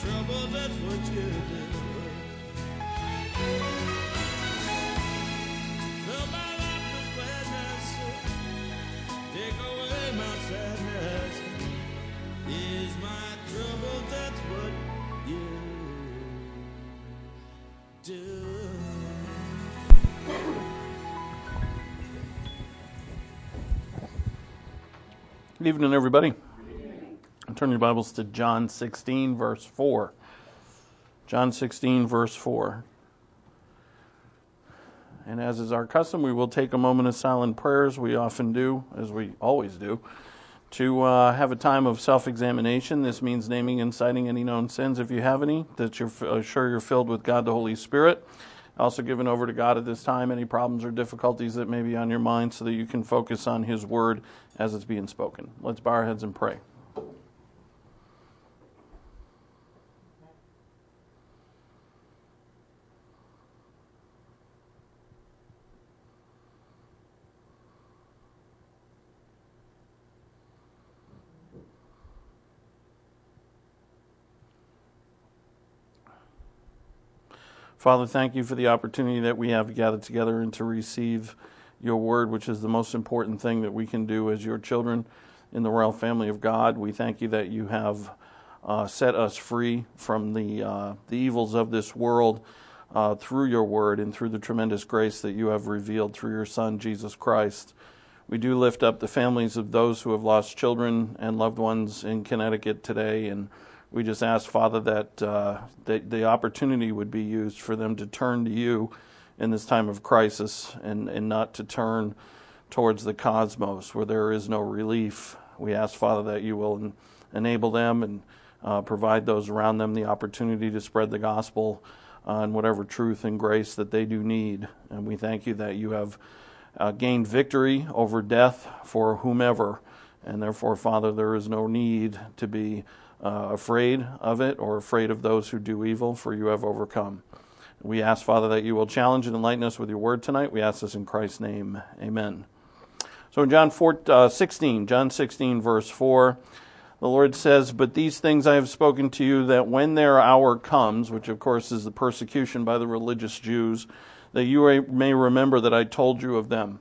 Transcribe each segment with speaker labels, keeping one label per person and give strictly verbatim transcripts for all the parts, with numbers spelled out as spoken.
Speaker 1: trouble, that's what you do. Fill my life with gladness, take away my sadness. Is my trouble, that's what you do.
Speaker 2: Good evening, everybody. Turn your Bibles to John sixteen, verse four. John sixteen, verse four. And as is our custom, we will take a moment of silent prayers. We often do, as we always do, to uh, have a time of self-examination. This means naming and citing any known sins, if you have any, that you're uh, sure you're filled with God the Holy Spirit. Also giving over to God at this time any problems or difficulties that may be on your mind so that you can focus on His Word as it's being spoken. Let's bow our heads and pray. Father, thank you for the opportunity that we have to gather together and to receive your word, which is the most important thing that we can do as your children in the royal family of God. We thank you that you have uh, set us free from the uh, the evils of this world uh, through your word and through the tremendous grace that you have revealed through your Son, Jesus Christ. We do lift up the families of those who have lost children and loved ones in Connecticut today, and we just ask, Father, that, uh, that the opportunity would be used for them to turn to you in this time of crisis and, and not to turn towards the cosmos where there is no relief. We ask, Father, that you will en- enable them and uh, provide those around them the opportunity to spread the gospel uh, and whatever truth and grace that they do need. And we thank you that you have uh, gained victory over death for whomever. And therefore, Father, there is no need to be Uh, afraid of it or afraid of those who do evil, for you have overcome. We ask, Father, that you will challenge and enlighten us with your word tonight. We ask this in Christ's name. Amen. So in John four, uh, sixteen, John sixteen, verse four, the Lord says, "But these things I have spoken to you, that when their hour comes," which of course is the persecution by the religious Jews, "that you may remember that I told you of them."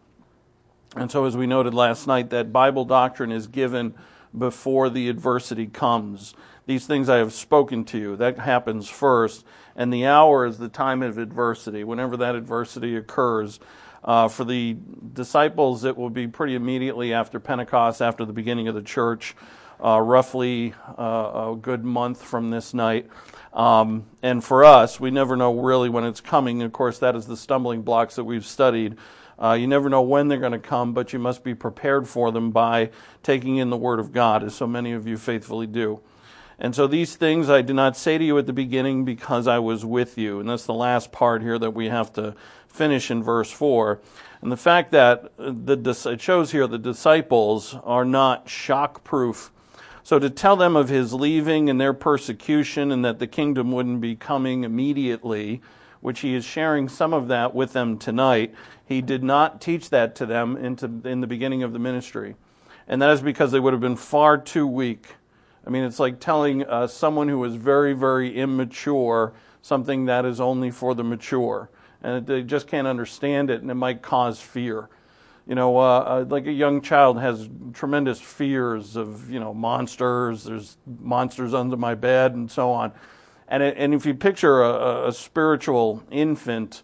Speaker 2: And so as we noted last night, that Bible doctrine is given before the adversity comes. These things I have spoken to you. That happens first. And the hour is the time of adversity, whenever that adversity occurs. Uh, for the disciples, it will be pretty immediately after Pentecost, after the beginning of the church, uh, roughly uh, a good month from this night. Um, and for us, we never know really when it's coming. Of course, that is the stumbling blocks that we've studied. Uh, you never know when they're going to come, but you must be prepared for them by taking in the Word of God, as so many of you faithfully do. And so these things I did not say to you at the beginning because I was with you. And that's the last part here that we have to finish in verse four. And the fact that the it shows here the disciples are not shock-proof. So to tell them of his leaving and their persecution and that the kingdom wouldn't be coming immediately, which he is sharing some of that with them tonight, he did not teach that to them into, in the beginning of the ministry. And that is because they would have been far too weak. I mean, it's like telling uh, someone who is very, very immature something that is only for the mature. And they just can't understand it, and it might cause fear. You know, uh, uh, like a young child has tremendous fears of, you know, monsters, there's monsters under my bed, and so on. And it, and if you picture a, a spiritual infant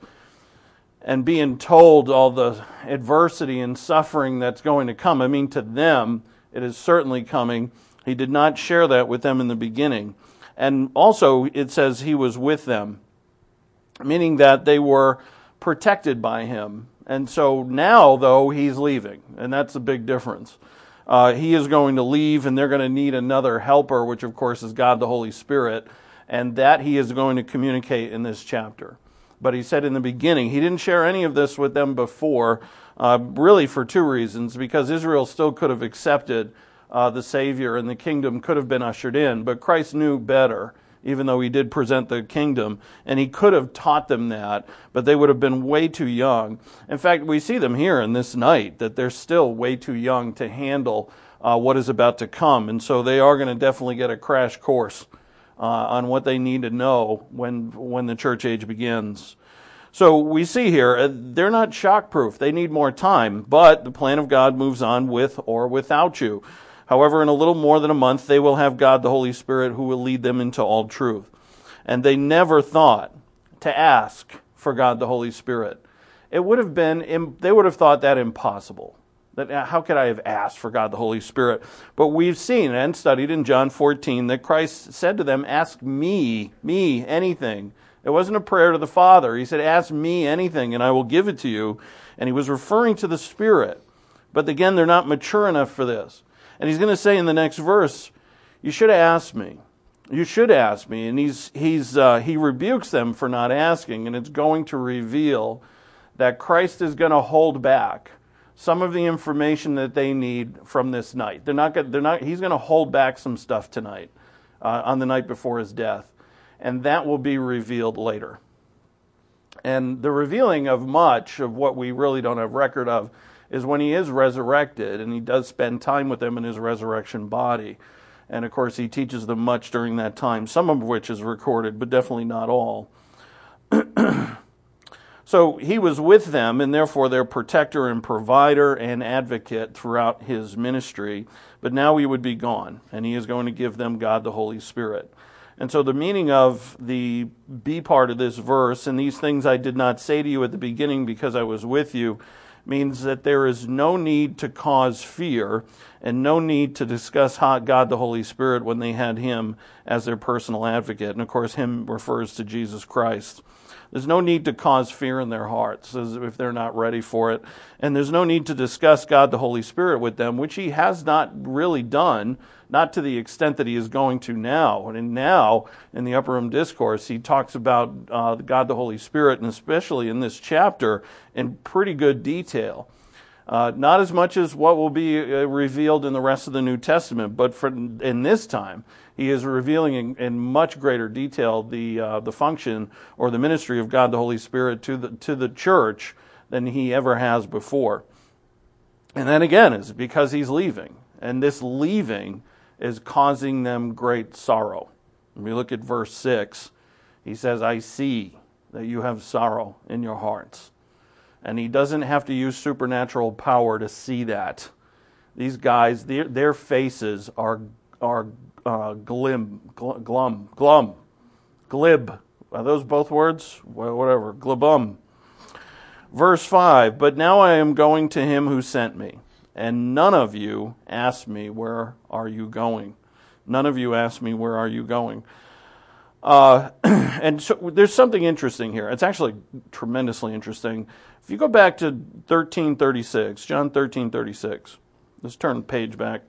Speaker 2: and being told all the adversity and suffering that's going to come, I mean, to them, it is certainly coming. He did not share that with them in the beginning. And also, it says he was with them, meaning that they were protected by him. And so now, though, he's leaving, and that's a big difference. Uh, he is going to leave, and they're going to need another helper, which, of course, is God the Holy Spirit, and that he is going to communicate in this chapter. But he said in the beginning, he didn't share any of this with them before, uh, really for two reasons, because Israel still could have accepted uh, the Savior and the kingdom could have been ushered in, but Christ knew better, even though he did present the kingdom, and he could have taught them that, but they would have been way too young. In fact, we see them here in this night, that they're still way too young to handle uh, what is about to come, and so they are going to definitely get a crash course uh, on what they need to know when when the church age begins. So we see here, uh, they're not shock-proof. They need more time, but the plan of God moves on with or without you. However, in a little more than a month, they will have God, the Holy Spirit, who will lead them into all truth. And they never thought to ask for God, the Holy Spirit. It would have been, they would have thought that impossible. That how could I have asked for God, the Holy Spirit? But we've seen and studied in John fourteen that Christ said to them, ask me, me, anything. It wasn't a prayer to the Father. He said, ask me anything and I will give it to you. And he was referring to the Spirit. But again, they're not mature enough for this. And he's going to say in the next verse, you should have asked me. You should ask me. And he's he's uh, he rebukes them for not asking. And it's going to reveal that Christ is going to hold back some of the information that they need from this night. They're not. They're not. He's going to hold back some stuff tonight, uh, on the night before his death, and that will be revealed later. And the revealing of much of what we really don't have record of is when he is resurrected, and he does spend time with them in his resurrection body. And of course, he teaches them much during that time, some of which is recorded, but definitely not all. So he was with them, and therefore their protector and provider and advocate throughout his ministry. But now he would be gone, and he is going to give them God the Holy Spirit. And so the meaning of the B part of this verse, and these things I did not say to you at the beginning because I was with you, means that there is no need to cause fear and no need to discuss God the Holy Spirit when they had him as their personal advocate. And of course, him refers to Jesus Christ. There's no need to cause fear in their hearts as if they're not ready for it. And there's no need to discuss God the Holy Spirit with them, which he has not really done, not to the extent that he is going to now. And now, in the Upper Room Discourse, he talks about uh, God the Holy Spirit, and especially in this chapter, in pretty good detail. Uh, not as much as what will be uh, revealed in the rest of the New Testament, but for, in this time, he is revealing in, in much greater detail the uh, the function or the ministry of God the Holy Spirit to the to the church than he ever has before. And then again, is because he's leaving, and this leaving is causing them great sorrow. When we look at verse six, he says, "I see that you have sorrow in your hearts." And he doesn't have to use supernatural power to see that. These guys, their, their faces are are uh, glim, gl- glum, glum, glib. Are those both words? Well, whatever, glibum. Verse five, but now I am going to him who sent me, and none of you asked me, where are you going? None of you asked me, where are you going? Uh, and so there's something interesting here. It's actually tremendously interesting. If you go back to thirteen thirty-six, John thirteen thirty-six, let's turn the page back.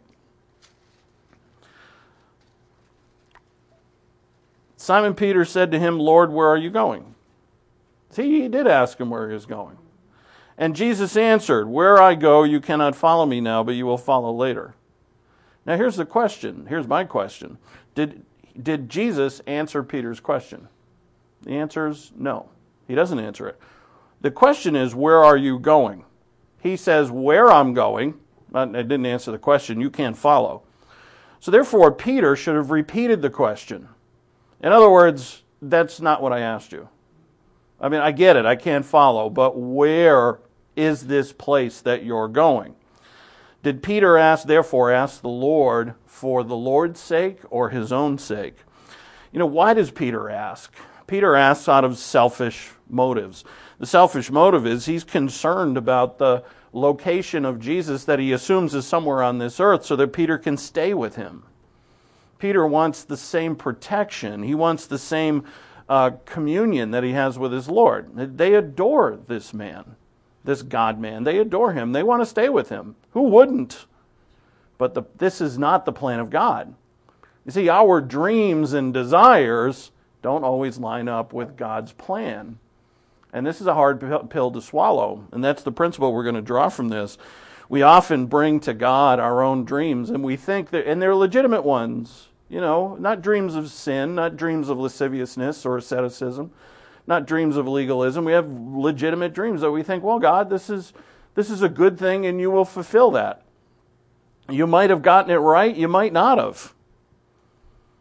Speaker 2: Simon Peter said to him, Lord, where are you going? See, he did ask him where he was going. And Jesus answered, where I go, you cannot follow me now, but you will follow later. Now here's the question. Here's my question. Did Did Jesus answer Peter's question? The answer is no. He doesn't answer it. The question is, where are you going? He says, where I'm going. I didn't answer the question. You can't follow. So therefore, Peter should have repeated the question. In other words, that's not what I asked you. I mean, I get it. I can't follow. But where is this place that you're going? Did Peter ask, therefore, ask the Lord for the Lord's sake or his own sake? You know, why does Peter ask? Peter asks out of selfish motives. The selfish motive is he's concerned about the location of Jesus that he assumes is somewhere on this earth so that Peter can stay with him. Peter wants the same protection. He wants the same uh, communion that he has with his Lord. They adore this man, this God-man. They adore him. They want to stay with him. Who wouldn't? But the, this is not the plan of God. You see, our dreams and desires don't always line up with God's plan. And this is a hard pill to swallow. And that's the principle we're going to draw from this. We often bring to God our own dreams, and we think that, and they're legitimate ones, you know, not dreams of sin, not dreams of lasciviousness or asceticism, not dreams of legalism. We have legitimate dreams that we think, well, God, this is this is a good thing, and you will fulfill that. You might have gotten it right, you might not have.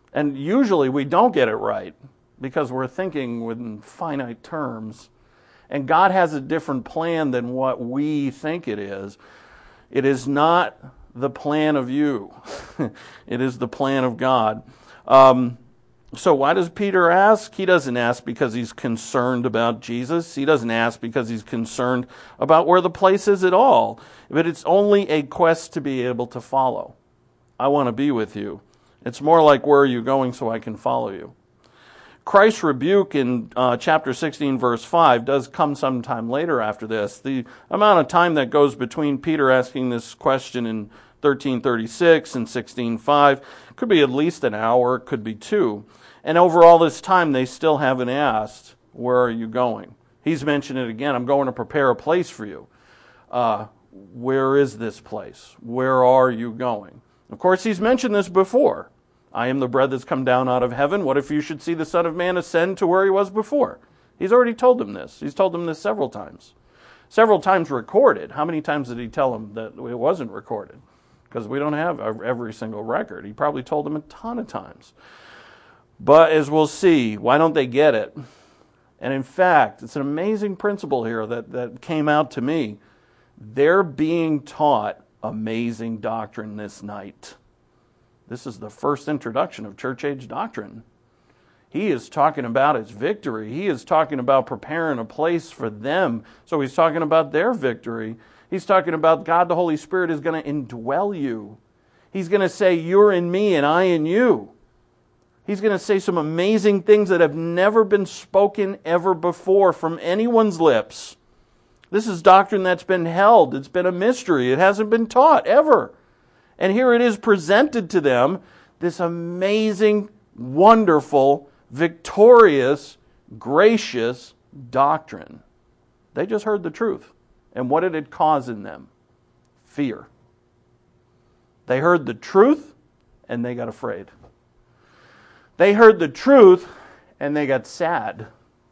Speaker 2: And usually we don't get it right because we're thinking within finite terms. And God has a different plan than what we think it is. It is not the plan of you. It is the plan of God. Um, so why does Peter ask? He doesn't ask because he's concerned about Jesus. He doesn't ask because he's concerned about where the place is at all. But it's only a quest to be able to follow. I want to be with you. It's more like, where are you going so I can follow you? Christ's rebuke in uh, chapter sixteen, verse five, does come sometime later after this. The amount of time that goes between Peter asking this question in thirteen thirty-six and sixteen five could be at least an hour, it could be two. And over all this time, they still haven't asked, where are you going? He's mentioned it again, I'm going to prepare a place for you. Uh, where is this place? Where are you going? Of course, he's mentioned this before. I am the bread that's come down out of heaven. What if you should see the Son of Man ascend to where he was before? He's already told them this. He's told them this several times. Several times recorded. How many times did he tell them that it wasn't recorded? Because we don't have every single record. He probably told them a ton of times. But as we'll see, why don't they get it? And in fact, it's an amazing principle here that, that came out to me. They're being taught amazing doctrine this night. This is the first introduction of church age doctrine. He is talking about its victory. He is talking about preparing a place for them. So he's talking about their victory. He's talking about God the Holy Spirit is going to indwell you. He's going to say, you're in me and I in you. He's going to say some amazing things that have never been spoken ever before from anyone's lips. This is doctrine that's been held. It's been a mystery. It hasn't been taught ever. And here it is presented to them, this amazing, wonderful, victorious, gracious doctrine. They just heard the truth. And what did it cause in them? Fear. They heard the truth and they got afraid. They heard the truth and they got sad.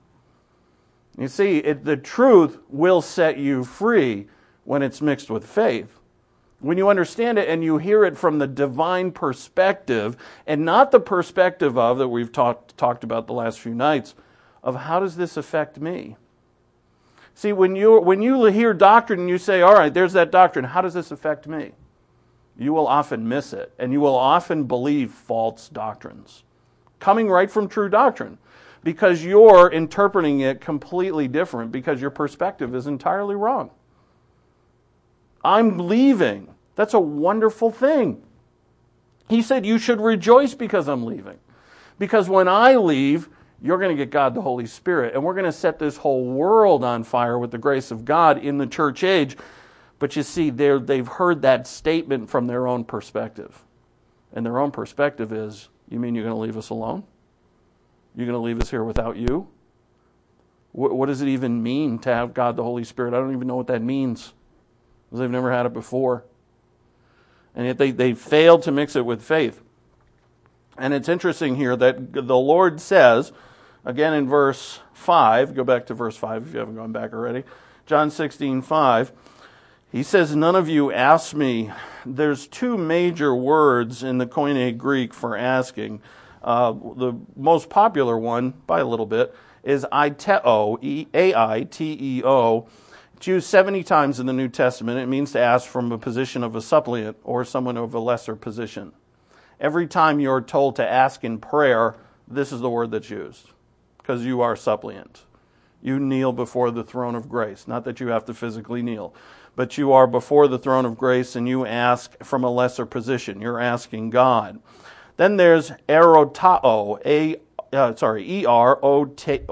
Speaker 2: You see, it, the truth will set you free when it's mixed with faith. When you understand it and you hear it from the divine perspective, and not the perspective of, that we've talked talked about the last few nights, of how does this affect me? See, when you when you hear doctrine and you say, all right, there's that doctrine, how does this affect me? You will often miss it, and you will often believe false doctrines, coming right from true doctrine, because you're interpreting it completely different, because your perspective is entirely wrong. I'm leaving. That's a wonderful thing. He said, you should rejoice because I'm leaving. Because when I leave, you're going to get God the Holy Spirit. And we're going to set this whole world on fire with the grace of God in the church age. But you see, they've heard that statement from their own perspective. And their own perspective is, you mean you're going to leave us alone? You're going to leave us here without you? What, what does it even mean to have God the Holy Spirit? I don't even know what that means. Because they've never had it before. And yet they, they failed to mix it with faith. And it's interesting here that the Lord says, again in verse five, go back to verse five if you haven't gone back already, John sixteen five, he says, none of you ask me. There's two major words in the Koine Greek for asking. Uh, the most popular one, by a little bit, is aiteo, A I T E O. It's used seventy times in the New Testament. It means to ask from a position of a suppliant or someone of a lesser position. Every time you're told to ask in prayer, this is the word that's used. Because you are suppliant. You kneel before the throne of grace. Not that you have to physically kneel. But you are before the throne of grace and you ask from a lesser position. You're asking God. Then there's erotao, a Uh, sorry, E R O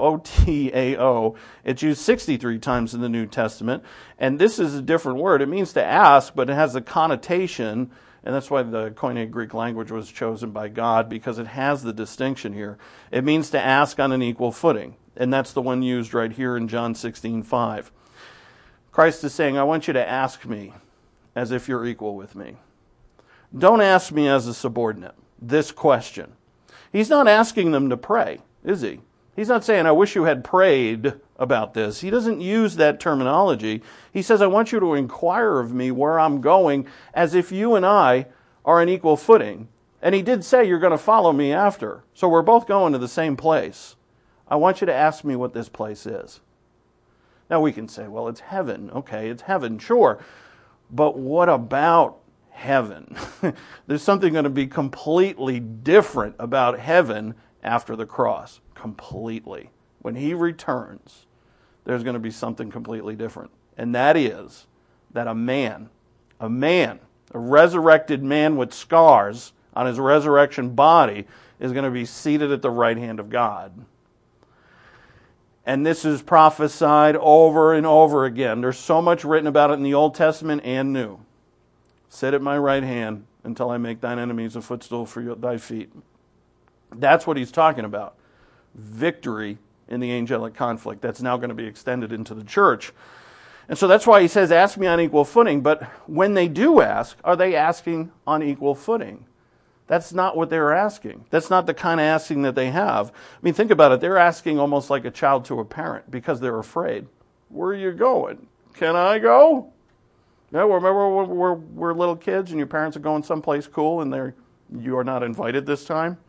Speaker 2: T A O. It's used sixty-three times in the New Testament. And this is a different word. It means to ask, but it has a connotation, and that's why the Koine Greek language was chosen by God, because it has the distinction here. It means to ask on an equal footing. And that's the one used right here in John sixteen five. Christ is saying, I want you to ask me as if you're equal with me. Don't ask me as a subordinate this question. He's not asking them to pray, is he? He's not saying, I wish you had prayed about this. He doesn't use that terminology. He says, I want you to inquire of me where I'm going as if you and I are on equal footing. And he did say, you're going to follow me after. So we're both going to the same place. I want you to ask me what this place is. Now we can say, well, it's heaven. Okay, it's heaven, sure. But what about heaven? There's something going to be completely different about heaven after the cross. Completely. When he returns, there's going to be something completely different. And that is that a man, a man, a resurrected man with scars on his resurrection body is going to be seated at the right hand of God. And this is prophesied over and over again. There's so much written about it in the Old Testament and New. Sit at my right hand until I make thine enemies a footstool for your, thy feet. That's what he's talking about. Victory in the angelic conflict. That's now going to be extended into the church. And so that's why he says, ask me on equal footing. But when they do ask, are they asking on equal footing? That's not what they're asking. That's not the kind of asking that they have. I mean, think about it. They're asking almost like a child to a parent because they're afraid. Where are you going? Can I go? Yeah, remember when we're, we're little kids and your parents are going someplace cool and they're you are not invited this time?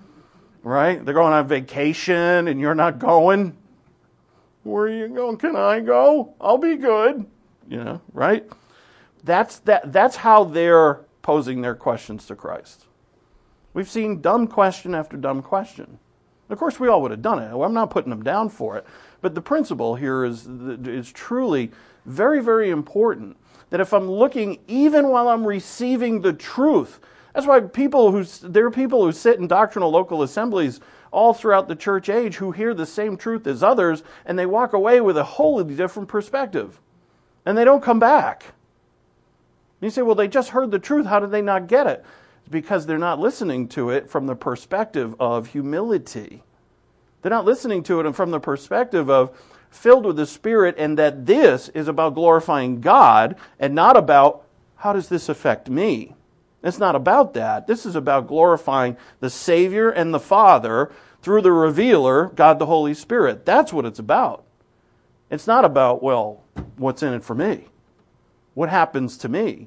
Speaker 2: Right? They're going on vacation and you're not going. Where are you going? Can I go? I'll be good. You know, right? That's that. That's how they're posing their questions to Christ. We've seen dumb question after dumb question. Of course, we all would have done it. I'm not putting them down for it. But the principle here is, is truly very, very important. That if I'm looking, even while I'm receiving the truth, that's why people who there are people who sit in doctrinal local assemblies all throughout the church age who hear the same truth as others, and they walk away with a wholly different perspective. And they don't come back. And you say, well, they just heard the truth. How did they not get it? Because they're not listening to it from the perspective of humility. They're not listening to it from the perspective of filled with the Spirit, and that this is about glorifying God and not about how does this affect me. It's not about that. This is about glorifying the Savior and the Father through the revealer, God the Holy Spirit. That's what it's about. It's not about, well, what's in it for me? What happens to me?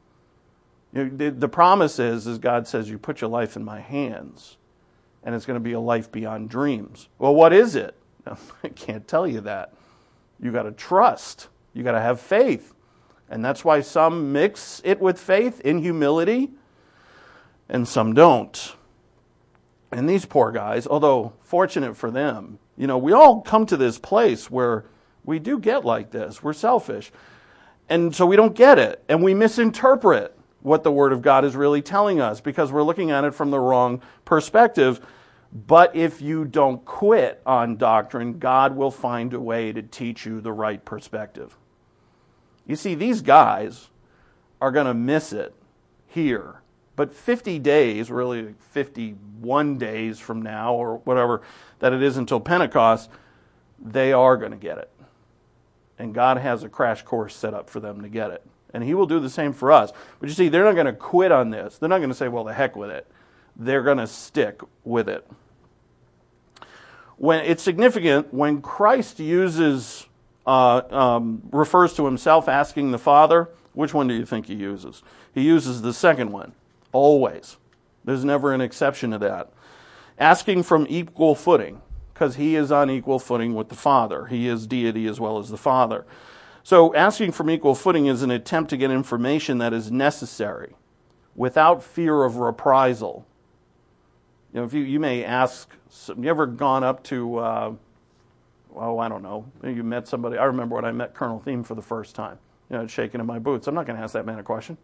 Speaker 2: You know, the, the promise is, is God says, you put your life in my hands, and it's going to be a life beyond dreams. Well, what is it? I can't tell you that. You got to trust. You got to have faith. And that's why some mix it with faith in humility, and some don't. And these poor guys, although fortunate for them, you know, we all come to this place where we do get like this. We're selfish. And so we don't get it. And we misinterpret what the Word of God is really telling us because we're looking at it from the wrong perspective. But if you don't quit on doctrine, God will find a way to teach you the right perspective. You see, these guys are going to miss it here. But fifty days, really fifty-one days from now, or whatever that it is until Pentecost, they are going to get it. And God has a crash course set up for them to get it. And He will do the same for us. But you see, they're not going to quit on this. They're not going to say, well, the heck with it. They're going to stick with it. When it's significant, when Christ uses, uh, um, refers to Himself asking the Father, which one do you think He uses? He uses the second one, always. There's never an exception to that. Asking from equal footing, because He is on equal footing with the Father. He is deity as well as the Father. So asking from equal footing is an attempt to get information that is necessary without fear of reprisal. You know, if you, you may ask, have you ever gone up to, uh, oh, I don't know, you met somebody. I remember when I met Colonel Thiem for the first time, you know, shaking in my boots. I'm not going to ask that man a question.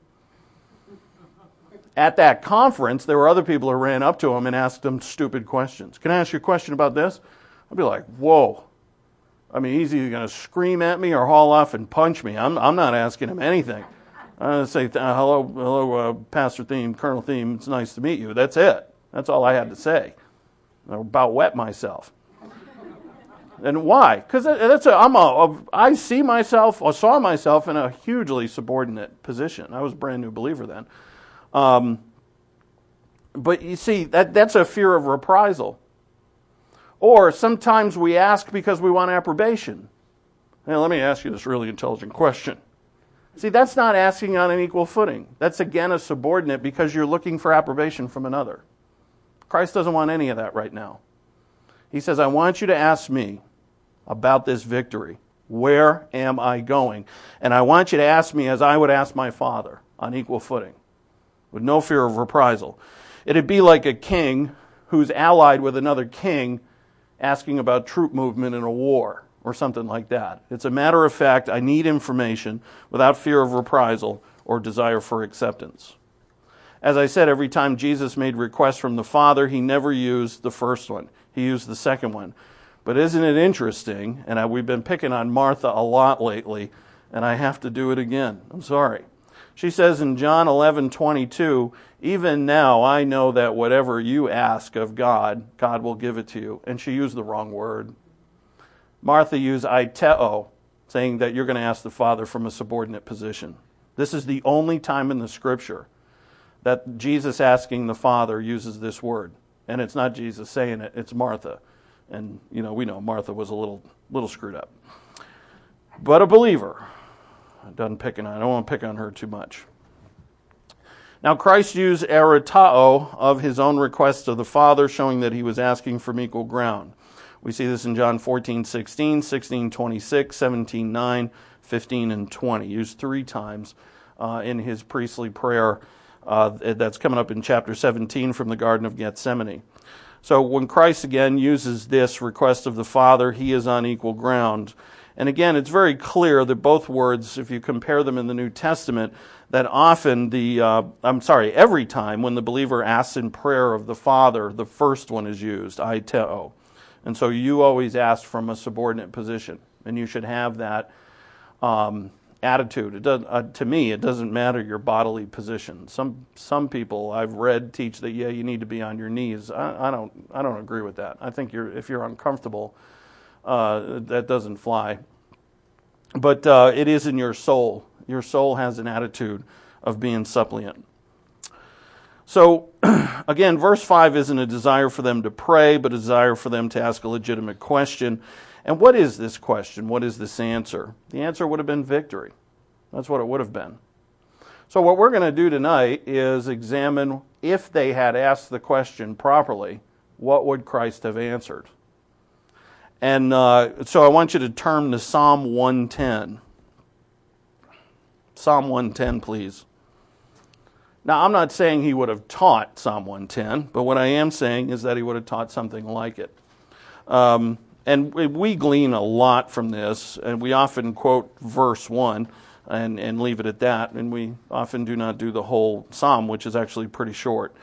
Speaker 2: At that conference, there were other people who ran up to him and asked him stupid questions. Can I ask you a question about this? I'd be like, whoa. I mean, he's either going to scream at me or haul off and punch me. I'm, I'm not asking him anything. I'm going to say, hello, hello, uh, Pastor Thiem, Colonel Thiem, it's nice to meet you. That's it. That's all I had to say. I about wet myself. And why? Because that's a, I'm a, a, I see myself, or saw myself in a hugely subordinate position. I was a brand new believer then. Um, but you see, that that's a fear of reprisal. Or sometimes we ask because we want approbation. Now, let me ask you this really intelligent question. See, that's not asking on an equal footing. That's again a subordinate because you're looking for approbation from another. Christ doesn't want any of that right now. He says, I want you to ask me about this victory. Where am I going? And I want you to ask me as I would ask my Father, on equal footing, with no fear of reprisal. It'd be like a king who's allied with another king asking about troop movement in a war or something like that. It's a matter of fact, I need information without fear of reprisal or desire for acceptance. As I said, every time Jesus made requests from the Father, he never used the first one. He used the second one. But isn't it interesting, and I, we've been picking on Martha a lot lately, and I have to do it again. I'm sorry. She says in John eleven twenty-two, even now I know that whatever you ask of God, God will give it to you. And she used the wrong word. Martha used aiteo, saying that you're going to ask the Father from a subordinate position. This is the only time in the Scripture that Jesus asking the Father uses this word. And it's not Jesus saying it, it's Martha. And, you know, we know Martha was a little little screwed up. But a believer. Doesn't pick on, I don't want to pick on her too much. Now, Christ used eritao of his own request to the Father, showing that he was asking from equal ground. We see this in John fourteen sixteen, sixteen twenty-six, seventeen nine, fifteen, and twenty. Used three times uh, in his priestly prayer uh, that's coming up in chapter seventeen from the Garden of Gethsemane. So when Christ again uses this request of the Father, he is on equal ground. And again, it's very clear that both words, if you compare them in the New Testament, that often the, uh, I'm sorry, every time when the believer asks in prayer of the Father, the first one is used, aiteo. And so you always ask from a subordinate position, and you should have that um, attitude. It does, uh, to me, it doesn't matter your bodily position. Some some people I've read teach that yeah, you need to be on your knees. I, I don't I don't agree with that. I think you're if you're uncomfortable, uh, that doesn't fly. But uh, it is in your soul. Your soul has an attitude of being suppliant. So, again, verse five isn't a desire for them to pray, but a desire for them to ask a legitimate question. And what is this question? What is this answer? The answer would have been victory. That's what it would have been. So what we're going to do tonight is examine if they had asked the question properly, what would Christ have answered? And uh, so I want you to turn to Psalm one ten. Psalm one ten, please. Now, I'm not saying he would have taught Psalm one ten, but what I am saying is that he would have taught something like it. Um, and we glean a lot from this, and we often quote verse one and, and leave it at that, and we often do not do the whole psalm, which is actually pretty short.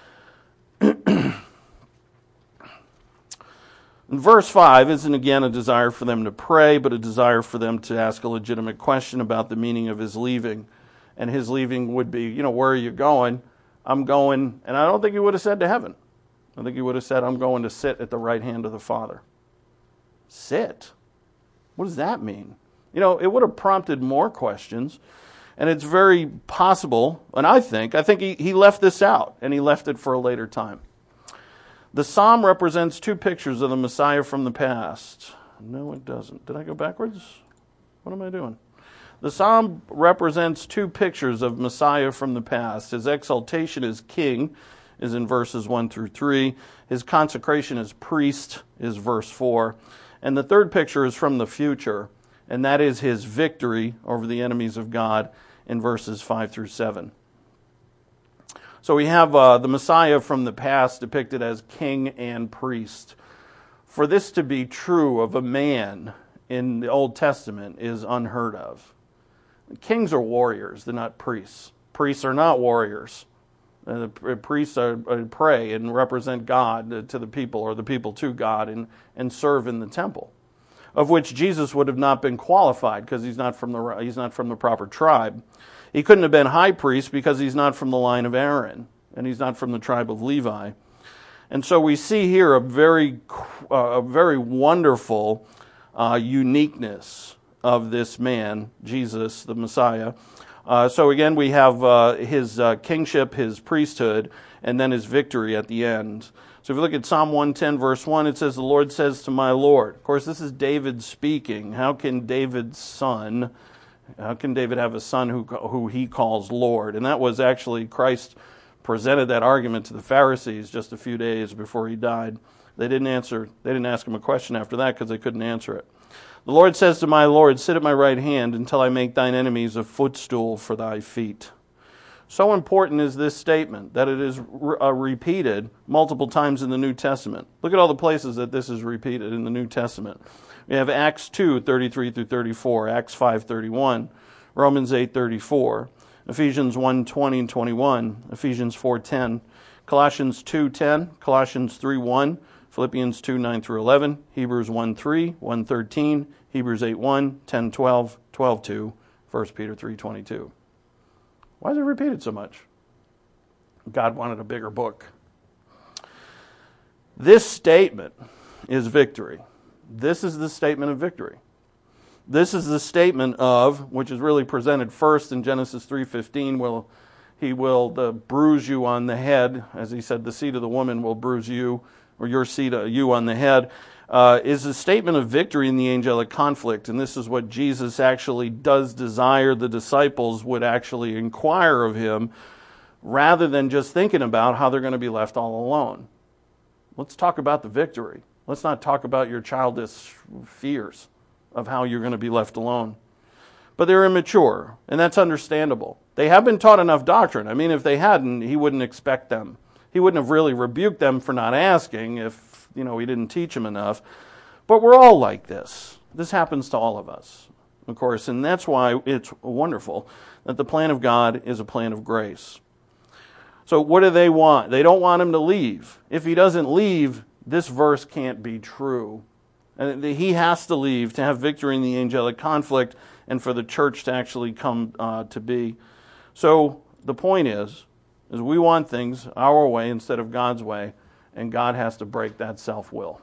Speaker 2: Verse five isn't again a desire for them to pray, but a desire for them to ask a legitimate question about the meaning of his leaving. And his leaving would be, you know, where are you going? I'm going, and I don't think he would have said to heaven. I think he would have said, I'm going to sit at the right hand of the Father. Sit? What does that mean? You know, it would have prompted more questions, and it's very possible, and I think, I think he, he left this out, and he left it for a later time. The psalm represents two pictures of the Messiah from the past. No, it doesn't. Did I go backwards? What am I doing? The psalm represents two pictures of Messiah from the past. His exaltation as king is in verses one through three. His consecration as priest is verse four. And the third picture is from the future, and that is his victory over the enemies of God in verses five through seven. So we have uh, the Messiah from the past depicted as king and priest. For this to be true of a man in the Old Testament is unheard of. Kings are warriors, they're not priests. Priests are not warriors. Uh, the priests are, uh, pray and represent God to the people, or the people to God, and, and serve in the temple, of which Jesus would have not been qualified because he's not from the he's not from the proper tribe. He couldn't have been high priest because he's not from the line of Aaron, and he's not from the tribe of Levi. And so we see here a very, uh, a very wonderful uh, uniqueness of this man, Jesus, the Messiah. Uh, so again, we have uh, his uh, kingship, his priesthood, and then his victory at the end. So if you look at Psalm one ten, verse one, it says, the Lord says to my Lord. Of course, this is David speaking. How can David's son How can David have a son who who he calls Lord? And that was actually, Christ presented that argument to the Pharisees just a few days before he died. They didn't answer, they didn't ask him a question after that because they couldn't answer it. The Lord says to my Lord, sit at my right hand until I make thine enemies a footstool for thy feet. So important is this statement that it is re- uh, repeated multiple times in the New Testament. Look at all the places that this is repeated in the New Testament. We have Acts two, thirty-three through thirty-four, Acts five, thirty-one, Romans eight, thirty-four, Ephesians one, twenty and twenty-one, Ephesians four, ten, Colossians two, ten, Colossians three, one, Philippians two, nine through eleven, Hebrews one, three, one, thirteen, Hebrews eight, one, ten, twelve, twelve, two, First Peter three, twenty-two. Why is it repeated so much? God wanted a bigger book. This statement is victory. This is the statement of victory. This is the statement of, which is really presented first in Genesis three fifteen, will he will uh, bruise you on the head, as he said, the seed of the woman will bruise you, or your seed, uh, you on the head, uh, is a statement of victory in the angelic conflict. And this is what Jesus actually does desire the disciples would actually inquire of him, rather than just thinking about how they're going to be left all alone. Let's talk about the victory. Let's not talk about your childish fears of how you're going to be left alone. But they're immature, and that's understandable. They have been taught enough doctrine. I mean, if they hadn't, he wouldn't expect them. He wouldn't have really rebuked them for not asking if, you know, he didn't teach them enough. But we're all like this. This happens to all of us, of course, and that's why it's wonderful that the plan of God is a plan of grace. So what do they want? They don't want him to leave. If he doesn't leave, this verse can't be true. And he has to leave to have victory in the angelic conflict and for the church to actually come uh, to be. So the point is, is we want things our way instead of God's way, and God has to break that self-will.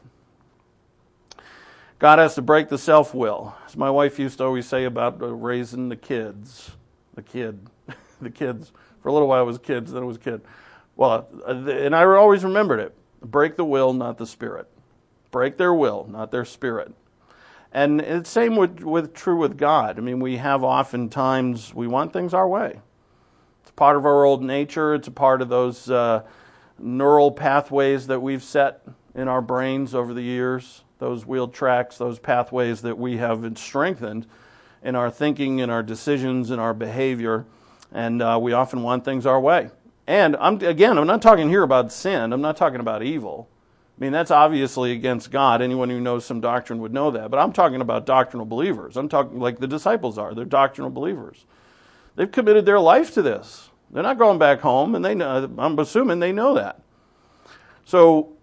Speaker 2: God has to break the self-will. As my wife used to always say about raising the kids, the kid, the kids. For a little while it was kids, then it was kid. Well, and I always remembered it. Break the will, not the spirit. Break their will, not their spirit. And it's the same with, with true with God. I mean, we have oftentimes, we want things our way. It's part of our old nature. It's a part of those uh, neural pathways that we've set in our brains over the years, those wheel tracks, those pathways that we have strengthened in our thinking, in our decisions, in our behavior. And uh, we often want things our way. And I'm, again, I'm not talking here about sin. I'm not talking about evil. I mean, that's obviously against God. Anyone who knows some doctrine would know that. But I'm talking about doctrinal believers. I'm talking like the disciples are. They're doctrinal believers. They've committed their life to this. They're not going back home, and they know, I'm assuming they know that. So,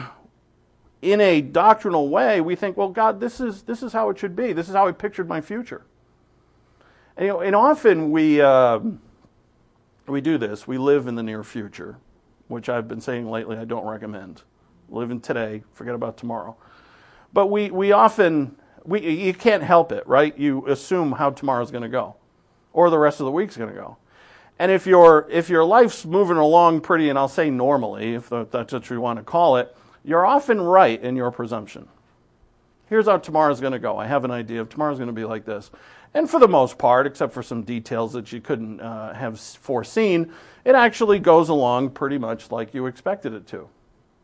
Speaker 2: in a doctrinal way, we think, well, God, this is this is how it should be. This is how I pictured my future. And, you know, and often we uh, we do this. We live in the near future, which I've been saying lately I don't recommend. Live in today, forget about tomorrow. But we, we often, we you can't help it, right? You assume how tomorrow's going to go, or the rest of the week's going to go. And if your if your life's moving along pretty, and I'll say normally, if that's what you want to call it, you're often right in your presumption. Here's how tomorrow's going to go. I have an idea of tomorrow's going to be like this. And for the most part, except for some details that you couldn't uh, have foreseen, it actually goes along pretty much like you expected it to.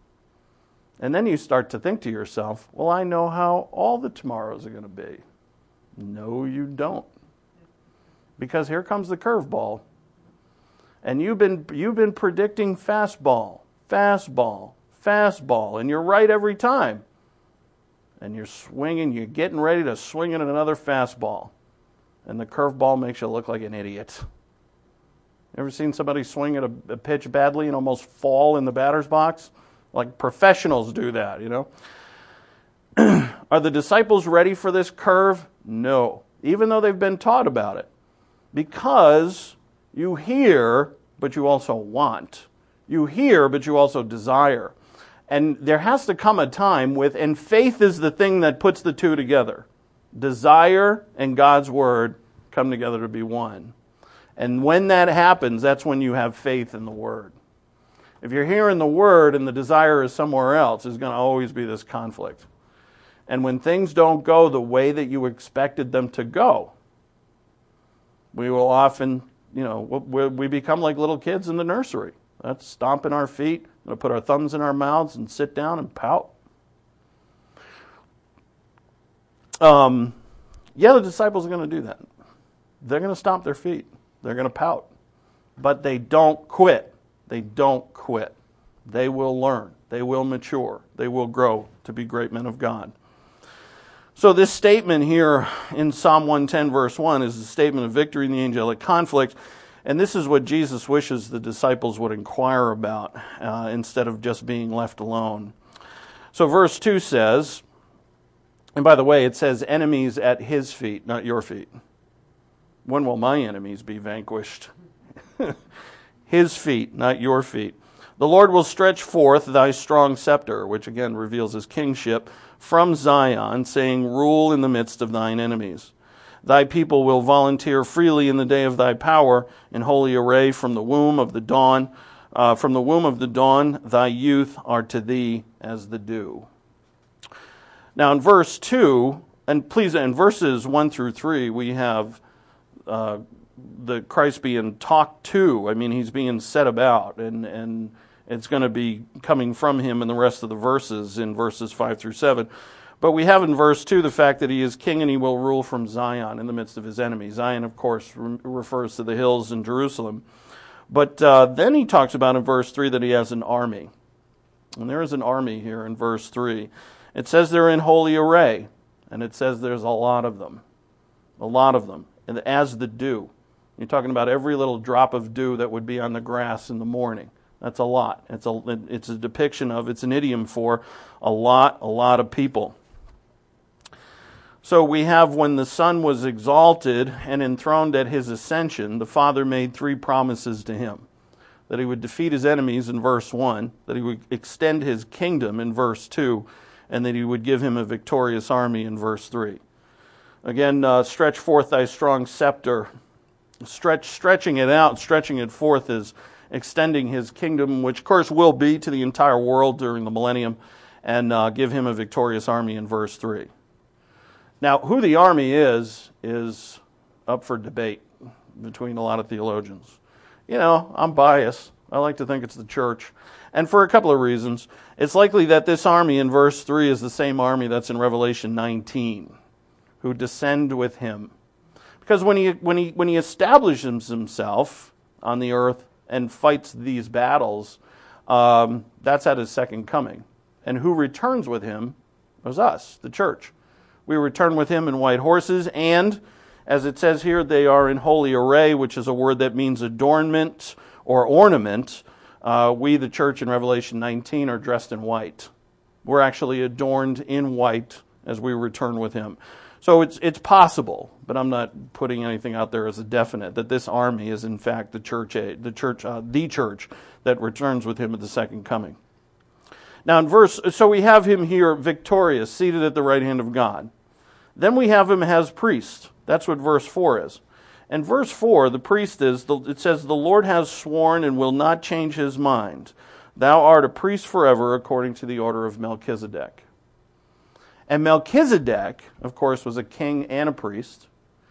Speaker 2: And then you start to think to yourself, well, I know how all the tomorrows are going to be. No, you don't. Because here comes the curveball. And you've been you've been predicting fastball, fastball, fastball, and you're right every time. And you're swinging, you're getting ready to swing at another fastball. And the curveball makes you look like an idiot. Ever seen somebody swing at a, a pitch badly and almost fall in the batter's box? Like professionals do that, you know. Are the disciples ready for this curve? No. Even though they've been taught about it. Because you hear, but you also want. You hear, but you also desire. And there has to come a time with, and faith is the thing that puts the two together. Desire and God's Word come together to be one. And when that happens, that's when you have faith in the Word. If you're hearing the Word and the desire is somewhere else, there's going to always be this conflict. And when things don't go the way that you expected them to go, We will often, you know, we we become like little kids in the nursery. That's stomping our feet, going to put our thumbs in our mouths and sit down and pout. Um, yeah, the disciples are going to do that. They're going to stomp their feet. They're going to pout. But they don't quit. They don't quit. They will learn. They will mature. They will grow to be great men of God. So this statement here in Psalm one ten verse one is a statement of victory in the angelic conflict. And this is what Jesus wishes the disciples would inquire about uh, instead of just being left alone. So verse two says, and by the way, it says enemies at his feet, not your feet. When will my enemies be vanquished? His feet, not your feet. The Lord will stretch forth thy strong scepter, which again reveals his kingship, from Zion, saying, rule in the midst of thine enemies. Thy people will volunteer freely in the day of thy power, in holy array from the womb of the dawn. Uh, from the womb of the dawn, thy youth are to thee as the dew. Now in verse two, and please, in verses one through three, we have uh, the Christ being talked to. I mean, he's being set about, and, and it's going to be coming from him in the rest of the verses in verses five through seven. But we have in verse two the fact that he is king and he will rule from Zion in the midst of his enemies. Zion, of course, re- refers to the hills in Jerusalem. But uh, then he talks about in verse three that he has an army. And there is an army here in verse three. It says they're in holy array, and it says there's a lot of them. A lot of them. And as the dew. You're talking about every little drop of dew that would be on the grass in the morning. That's a lot. It's a, it's a depiction of, it's an idiom for a lot, a lot of people. So we have when the Son was exalted and enthroned at his ascension, the Father made three promises to him. That he would defeat his enemies in verse one, that he would extend his kingdom in verse two, and that he would give him a victorious army in verse three. Again, uh, stretch forth thy strong scepter. Stretch, stretching it out, stretching it forth is extending his kingdom, which of course will be to the entire world during the millennium, and uh, give him a victorious army in verse three. Now, who the army is, is up for debate between a lot of theologians. You know, I'm biased. I like to think it's the church. And for a couple of reasons. It's likely that this army in verse three is the same army that's in Revelation nineteen, who descend with him. Because when he when he when he establishes himself on the earth and fights these battles, um, that's at his second coming. And who returns with him is us, the church. We return with him in white horses, and as it says here, they are in holy array, which is a word that means adornment or ornament. Uh, we, the church in Revelation nineteen, are dressed in white. We're actually adorned in white as we return with him. So it's it's possible, but I'm not putting anything out there as a definite, that this army is in fact the church, the church, uh, the church that returns with him at the second coming. Now in verse, so we have him here victorious, seated at the right hand of God. Then we have him as priest. That's what verse four is. And verse four, the priest is, it says, the Lord has sworn and will not change his mind. Thou art a priest forever according to the order of Melchizedek. And Melchizedek, of course, was a king and a priest.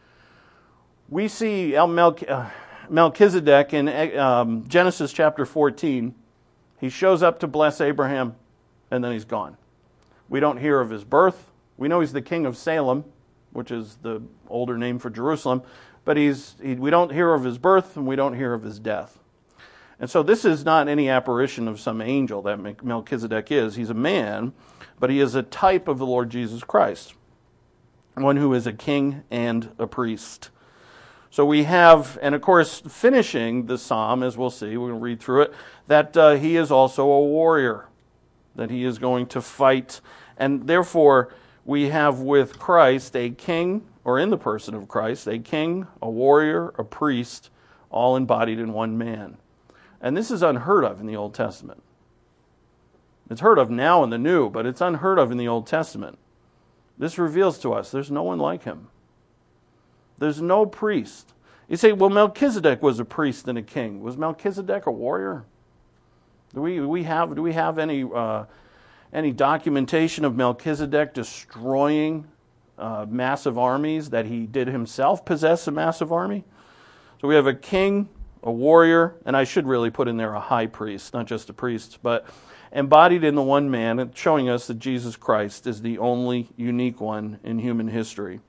Speaker 2: We see Melchizedek in um, Genesis chapter fourteen. He shows up to bless Abraham, and then he's gone. We don't hear of his birth. We know he's the king of Salem, which is the older name for Jerusalem, but he's he, we don't hear of his birth, and we don't hear of his death. And so this is not any apparition of some angel that Melchizedek is. He's a man, but he is a type of the Lord Jesus Christ, one who is a king and a priest. So we have, and of course, finishing the psalm, as we'll see, we're going to read through it, that uh, he is also a warrior, that he is going to fight. And therefore, we have with Christ a king, or in the person of Christ, a king, a warrior, a priest, all embodied in one man. And this is unheard of in the Old Testament. It's heard of now in the New, but it's unheard of in the Old Testament. This reveals to us there's no one like him. There's no priest. You say, well, Melchizedek was a priest and a king. Was Melchizedek a warrior? Do we, do we have do we have any uh, any documentation of Melchizedek destroying uh, massive armies, that he did himself possess a massive army? So we have a king, a warrior, and I should really put in there a high priest, not just a priest, but embodied in the one man, and showing us that Jesus Christ is the only unique one in human history.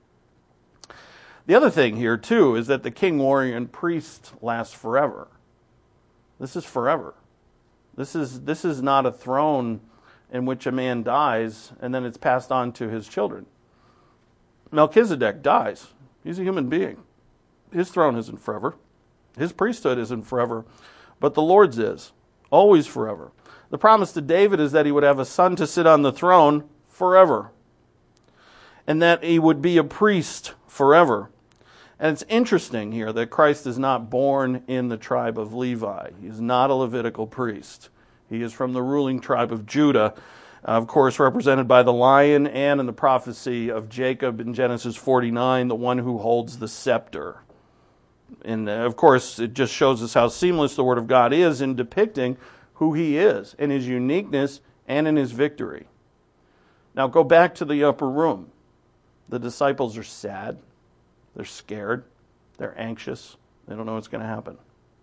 Speaker 2: The other thing here, too, is that the king, warrior, and priest last forever. This is forever. This is this is not a throne in which a man dies and then it's passed on to his children. Melchizedek dies. He's a human being. His throne isn't forever. His priesthood isn't forever. But the Lord's is, always forever. The promise to David is that he would have a son to sit on the throne forever, and that he would be a priest forever. And it's interesting here that Christ is not born in the tribe of Levi. He's not a Levitical priest. He is from the ruling tribe of Judah, of course represented by the lion and in the prophecy of Jacob in Genesis forty-nine, the one who holds the scepter. And of course, it just shows us how seamless the Word of God is in depicting who He is, in His uniqueness and in His victory. Now go back to the upper room. The disciples are sad. They're scared. They're anxious. They don't know what's going to happen.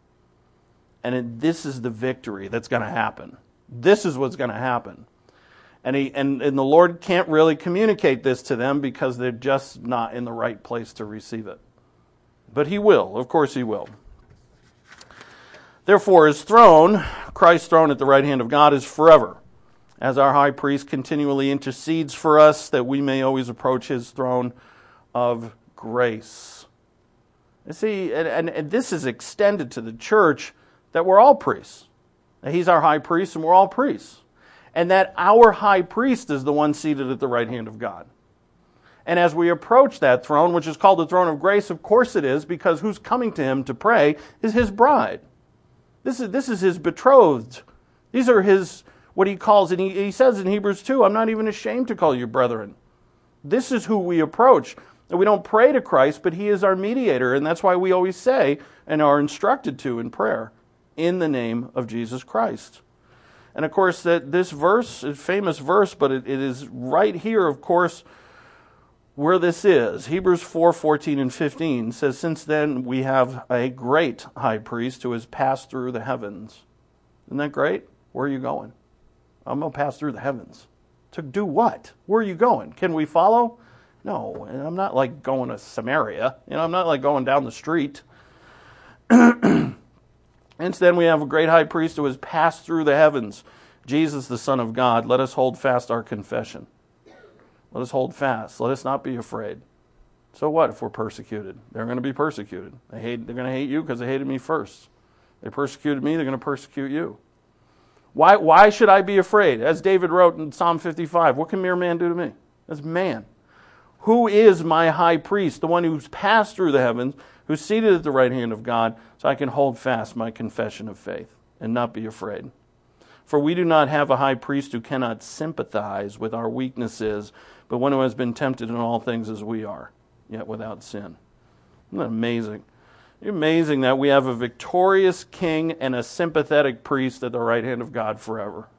Speaker 2: And it, this is the victory that's going to happen. This is what's going to happen. And, he, and, and the Lord can't really communicate this to them because they're just not in the right place to receive it. But He will. Of course He will. Therefore, His throne, Christ's throne at the right hand of God, is forever, as our high priest continually intercedes for us that we may always approach His throne of grace. You see, and, and, and this is extended to the church, that we're all priests. That He's our high priest and we're all priests. And that our high priest is the one seated at the right hand of God. And as we approach that throne, which is called the throne of grace, of course it is, because who's coming to Him to pray is His bride. This is, this is His betrothed. These are His, what He calls, and he, he says in Hebrews two, I'm not even ashamed to call you brethren. This is who we approach. And we don't pray to Christ, but He is our mediator, and that's why we always say, and are instructed to in prayer, in the name of Jesus Christ. And of course, that this verse, a famous verse, but it, it is right here, of course, where this is. Hebrews four, fourteen and fifteen says, since then we have a great high priest who has passed through the heavens. Isn't that great? Where are you going? I'm going to pass through the heavens. To do what? Where are you going? Can we follow? No, and I'm not like going to Samaria. You know, I'm not like going down the street. Hence then we have a great high priest who has passed through the heavens, Jesus the Son of God. Let us hold fast our confession. Let us hold fast. Let us not be afraid. So what if we're persecuted? They're going to be persecuted. They hate, they're going to hate you because they hated me first. They persecuted me, they're going to persecute you. Why, why should I be afraid? As David wrote in Psalm fifty-five, what can mere man do to me? That's man. Who is my high priest? The one who's passed through the heavens, who's seated at the right hand of God, so I can hold fast my confession of faith and not be afraid. For we do not have a high priest who cannot sympathize with our weaknesses, but one who has been tempted in all things as we are, yet without sin. Isn't that amazing? It's amazing that we have a victorious king and a sympathetic priest at the right hand of God forever.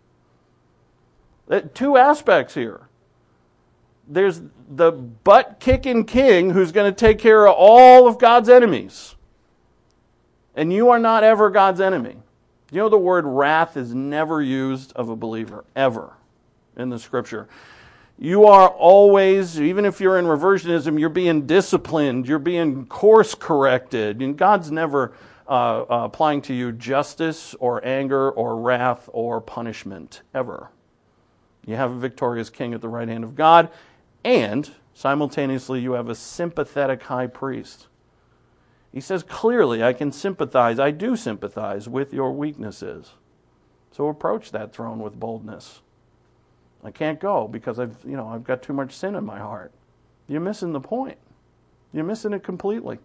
Speaker 2: Two aspects here. There's the butt-kicking king who's going to take care of all of God's enemies. And you are not ever God's enemy. You know the word wrath is never used of a believer, ever, in the Scripture. You are always, even if you're in reversionism, you're being disciplined, you're being course-corrected. And God's never uh, uh, applying to you justice or anger or wrath or punishment, ever. You have a victorious king at the right hand of God, and simultaneously you have a sympathetic high priest. He says clearly, I can sympathize, I do sympathize with your weaknesses. So approach that throne with boldness. I can't go because I've, you know, I've got too much sin in my heart. You're missing the point. You're missing it completely.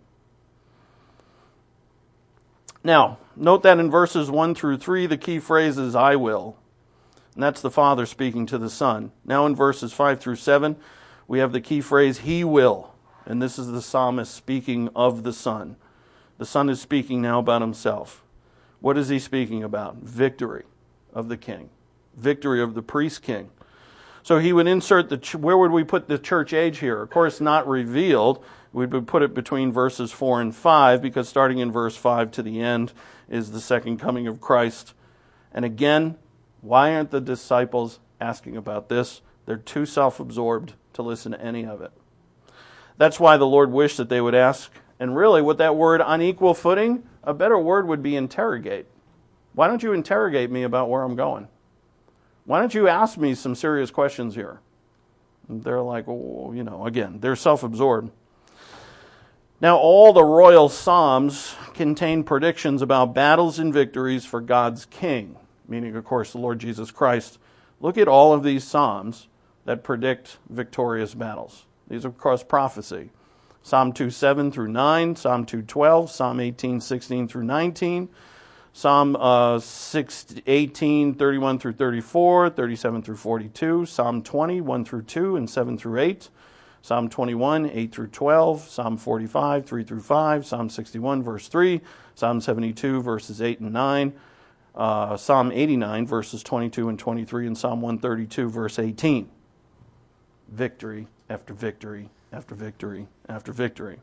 Speaker 2: Now, note that in verses one through three, the key phrase is I will. And that's the Father speaking to the Son. Now in verses five through seven, we have the key phrase, He will. And this is the psalmist speaking of the Son. The Son is speaking now about Himself. What is He speaking about? Victory of the King. Victory of the priest king. So he would insert the, ch- where would we put the church age here? Of course, not revealed. We would put it between verses four and five, because starting in verse five to the end is the second coming of Christ. And again, why aren't the disciples asking about this? They're too self-absorbed to listen to any of it. That's why the Lord wished that they would ask. And really, with that word on equal footing, a better word would be interrogate. Why don't you interrogate me about where I'm going? Why don't you ask me some serious questions here? And they're like, oh, you know, again, they're self-absorbed. Now, all the royal psalms contain predictions about battles and victories for God's king, meaning, of course, the Lord Jesus Christ. Look at all of these psalms that predict victorious battles. These are, of course, prophecy. Psalm two seven through nine, Psalm two twelve, Psalm eighteen sixteen through nineteen, Psalm uh, eighteen thirty-one through thirty-four, thirty-seven through forty-two, Psalm twenty, one through two and seven through eight, Psalm twenty-one, eight through twelve, Psalm forty-five, three through five, Psalm sixty-one, verse three, Psalm seventy-two, verses eight and nine, uh, Psalm eighty-nine, verses twenty-two and twenty-three, and Psalm one thirty-two, verse eighteen. Victory after victory after victory after victory.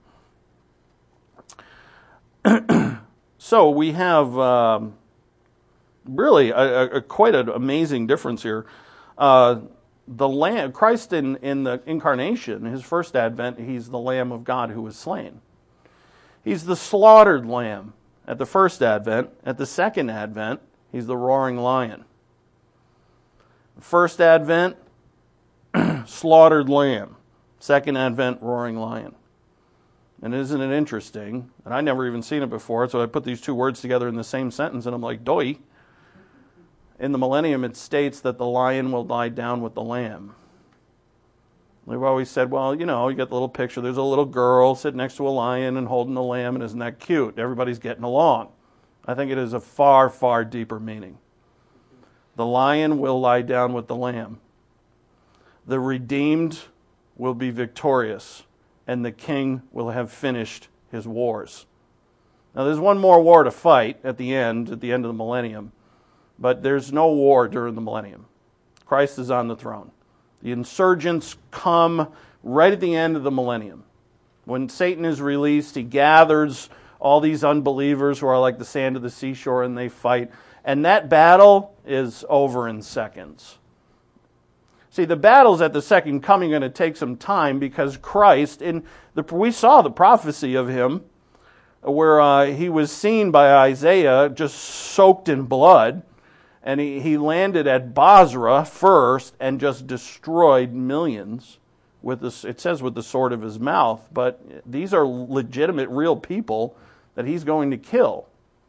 Speaker 2: So we have um, really a, a, quite an amazing difference here. Uh, the Lamb, Christ in, in the incarnation, his first advent, he's the Lamb of God who was slain. He's the slaughtered Lamb at the first advent. At the second advent, he's the roaring lion. First advent, slaughtered lamb. Second advent, roaring lion. And isn't it interesting? And I never even seen it before, so I put these two words together in the same sentence, and I'm like, doi. In the millennium, it states that the lion will lie down with the lamb. We've always said, well, you know, you get the little picture. There's a little girl sitting next to a lion and holding a lamb, and isn't that cute? Everybody's getting along. I think it is a far, far deeper meaning. The lion will lie down with the lamb. The redeemed will be victorious, and the king will have finished his wars. Now, there's one more war to fight at the end, at the end of the millennium, but there's no war during the millennium. Christ is on the throne. The insurgents come right at the end of the millennium. When Satan is released, he gathers all these unbelievers who are like the sand of the seashore, and they fight. And that battle is over in seconds. See, the battles at the second coming are going to take some time, because Christ, in the, we saw the prophecy of him where uh, he was seen by Isaiah just soaked in blood, and he, he landed at Basra first and just destroyed millions with this, it says with the sword of his mouth, but these are legitimate, real people that he's going to kill.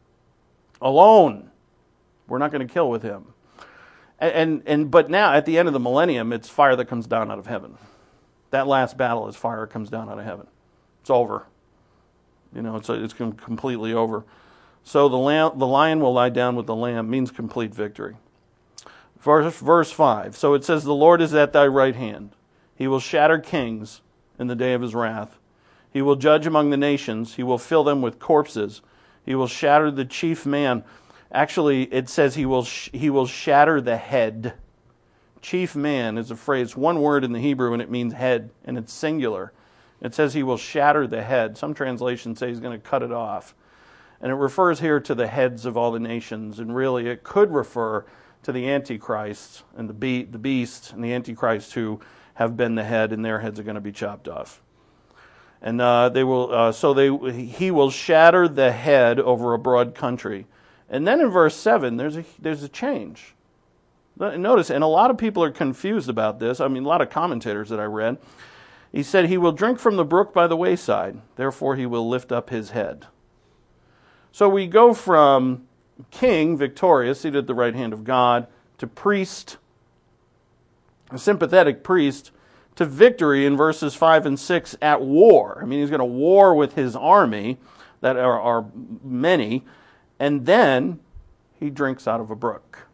Speaker 2: Alone. We're not going to kill with him. And, and and but now, at the end of the millennium, it's fire that comes down out of heaven. That last battle is fire that comes down out of heaven. It's over. You know, it's it's completely over. So the lamb, the lion will lie down with the lamb means complete victory. Verse, verse five. So it says, the Lord is at thy right hand. He will shatter kings in the day of his wrath. He will judge among the nations. He will fill them with corpses. He will shatter the chief man. Actually, it says he will sh- he will shatter the head. Chief man is a phrase, one word in the Hebrew, and it means head, and it's singular. It says he will shatter the head. Some translations say he's going to cut it off. And it refers here to the heads of all the nations, and really it could refer to the Antichrist and the, be- the beast and the Antichrist who have been the head, and their heads are going to be chopped off. And uh, they will. Uh, so they he will shatter the head over a broad country. And then in verse seven, there's a there's a change. Notice, and a lot of people are confused about this. I mean, a lot of commentators that I read. He said, he will drink from the brook by the wayside. Therefore, he will lift up his head. So we go from king, victorious, seated at the right hand of God, to priest, a sympathetic priest, to victory in verses five and six at war. I mean, he's going to war with his army that are, are many. And then he drinks out of a brook.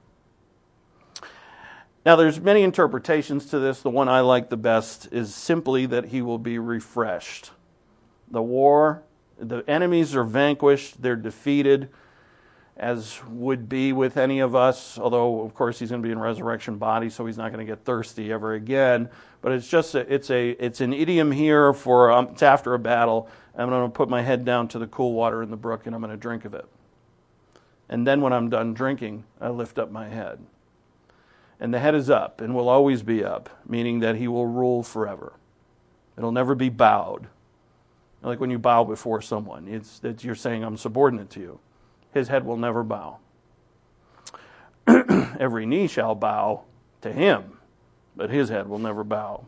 Speaker 2: Now, there's many interpretations to this. The one I like the best is simply that he will be refreshed. The war, the enemies are vanquished, they're defeated, as would be with any of us, although, of course, he's going to be in resurrection body, so he's not going to get thirsty ever again. But it's just, a, it's a, it's an idiom here for, um, it's after a battle. I'm going to put my head down to the cool water in the brook, and I'm going to drink of it. And then when I'm done drinking, I lift up my head. And the head is up, and will always be up, meaning that he will rule forever. It'll never be bowed. Like when you bow before someone, it's, it's you're saying, I'm subordinate to you. His head will never bow. Every knee shall bow to him, but his head will never bow.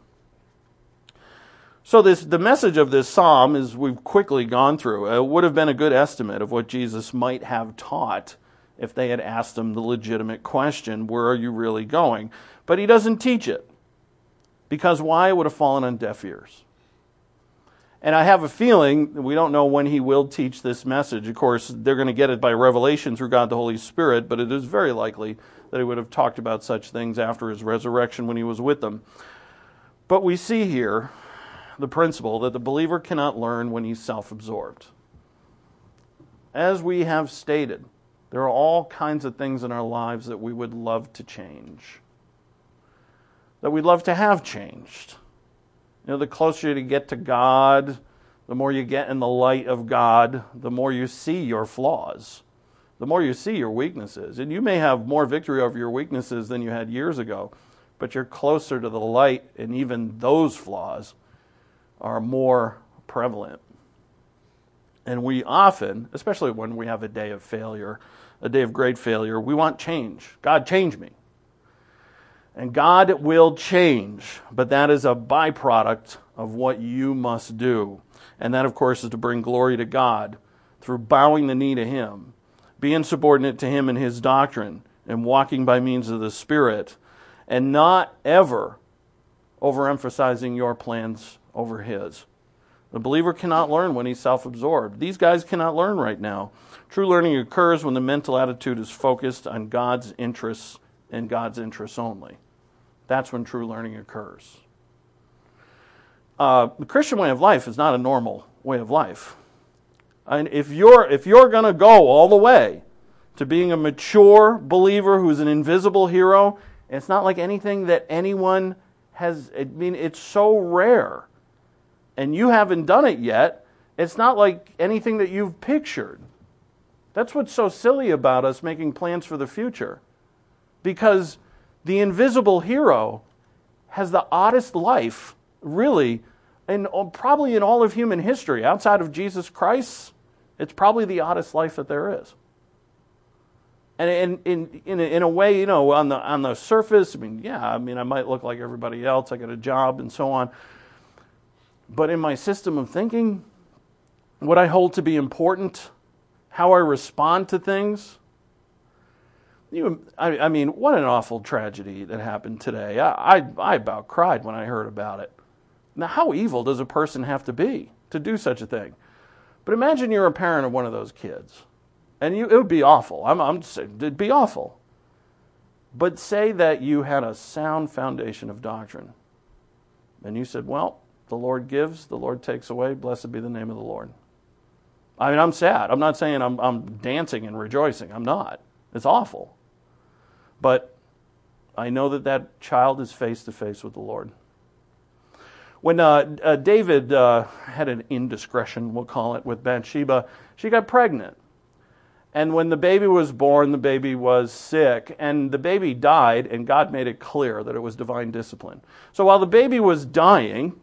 Speaker 2: So this, the message of this psalm is we've quickly gone through. It would have been a good estimate of what Jesus might have taught if they had asked him the legitimate question, where are you really going? But he doesn't teach it. Because why? It would have fallen on deaf ears. And I have a feeling, we don't know when he will teach this message. Of course, they're going to get it by revelation through God the Holy Spirit, but it is very likely that he would have talked about such things after his resurrection when he was with them. But we see here the principle that the believer cannot learn when he's self-absorbed. As we have stated, there are all kinds of things in our lives that we would love to change, that we'd love to have changed. You know, the closer you get to God, the more you get in the light of God, the more you see your flaws, the more you see your weaknesses. And you may have more victory over your weaknesses than you had years ago, but you're closer to the light, and even those flaws are more prevalent. And we often, especially when we have a day of failure, a day of great failure, we want change. God, change me. And God will change, but that is a byproduct of what you must do. And that, of course, is to bring glory to God through bowing the knee to him, being subordinate to him in his doctrine, and walking by means of the Spirit, and not ever overemphasizing your plans over his. The believer cannot learn when he's self-absorbed. These guys cannot learn right now. True learning occurs when the mental attitude is focused on God's interests and God's interests only. That's when true learning occurs. Uh, the Christian way of life is not a normal way of life. And if you're if you're going to go all the way to being a mature believer who's an invisible hero, it's not like anything that anyone has. I mean, it's so rare, and you haven't done it yet. It's not like anything that you've pictured. That's what's so silly about us making plans for the future, because the invisible hero has the oddest life, really, and probably in all of human history. Outside of Jesus Christ, it's probably the oddest life that there is. And in in in a, in a way, you know, on the on the surface, I mean, yeah, I mean, I might look like everybody else. I got a job and so on. But in my system of thinking, what I hold to be important, how I respond to things. You, I, I mean, what an awful tragedy that happened today. I, I, I about cried when I heard about it. Now, how evil does a person have to be to do such a thing? But imagine you're a parent of one of those kids, and you, it would be awful. I'm, I'm just saying, it'd be awful. But say that you had a sound foundation of doctrine, and you said, well, the Lord gives, the Lord takes away, blessed be the name of the Lord. I mean, I'm sad. I'm not saying I'm, I'm dancing and rejoicing. I'm not. It's awful. But I know that that child is face to face with the Lord. When uh, uh, David uh, had an indiscretion, we'll call it, with Bathsheba, she got pregnant. And when the baby was born, the baby was sick. And the baby died, and God made it clear that it was divine discipline. So while the baby was dying,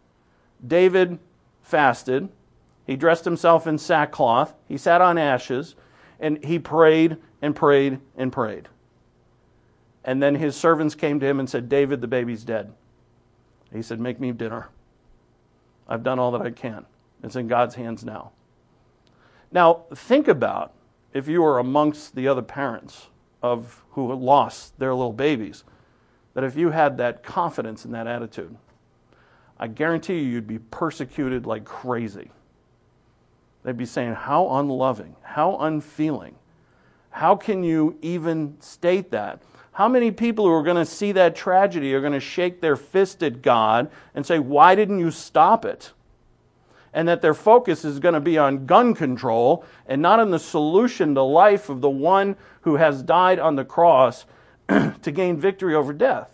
Speaker 2: David fasted. He dressed himself in sackcloth. He sat on ashes. And he prayed and prayed and prayed. And then his servants came to him and said, David, the baby's dead. He said, make me dinner. I've done all that I can. It's in God's hands now. Now, think about if you were amongst the other parents of who had lost their little babies, that if you had that confidence and that attitude, I guarantee you you'd be persecuted like crazy. They'd be saying, how unloving, how unfeeling. How can you even state that? How many people who are going to see that tragedy are going to shake their fist at God and say, why didn't you stop it? and that their focus is going to be on gun control and not on the solution to life of the one who has died on the cross to gain victory over death.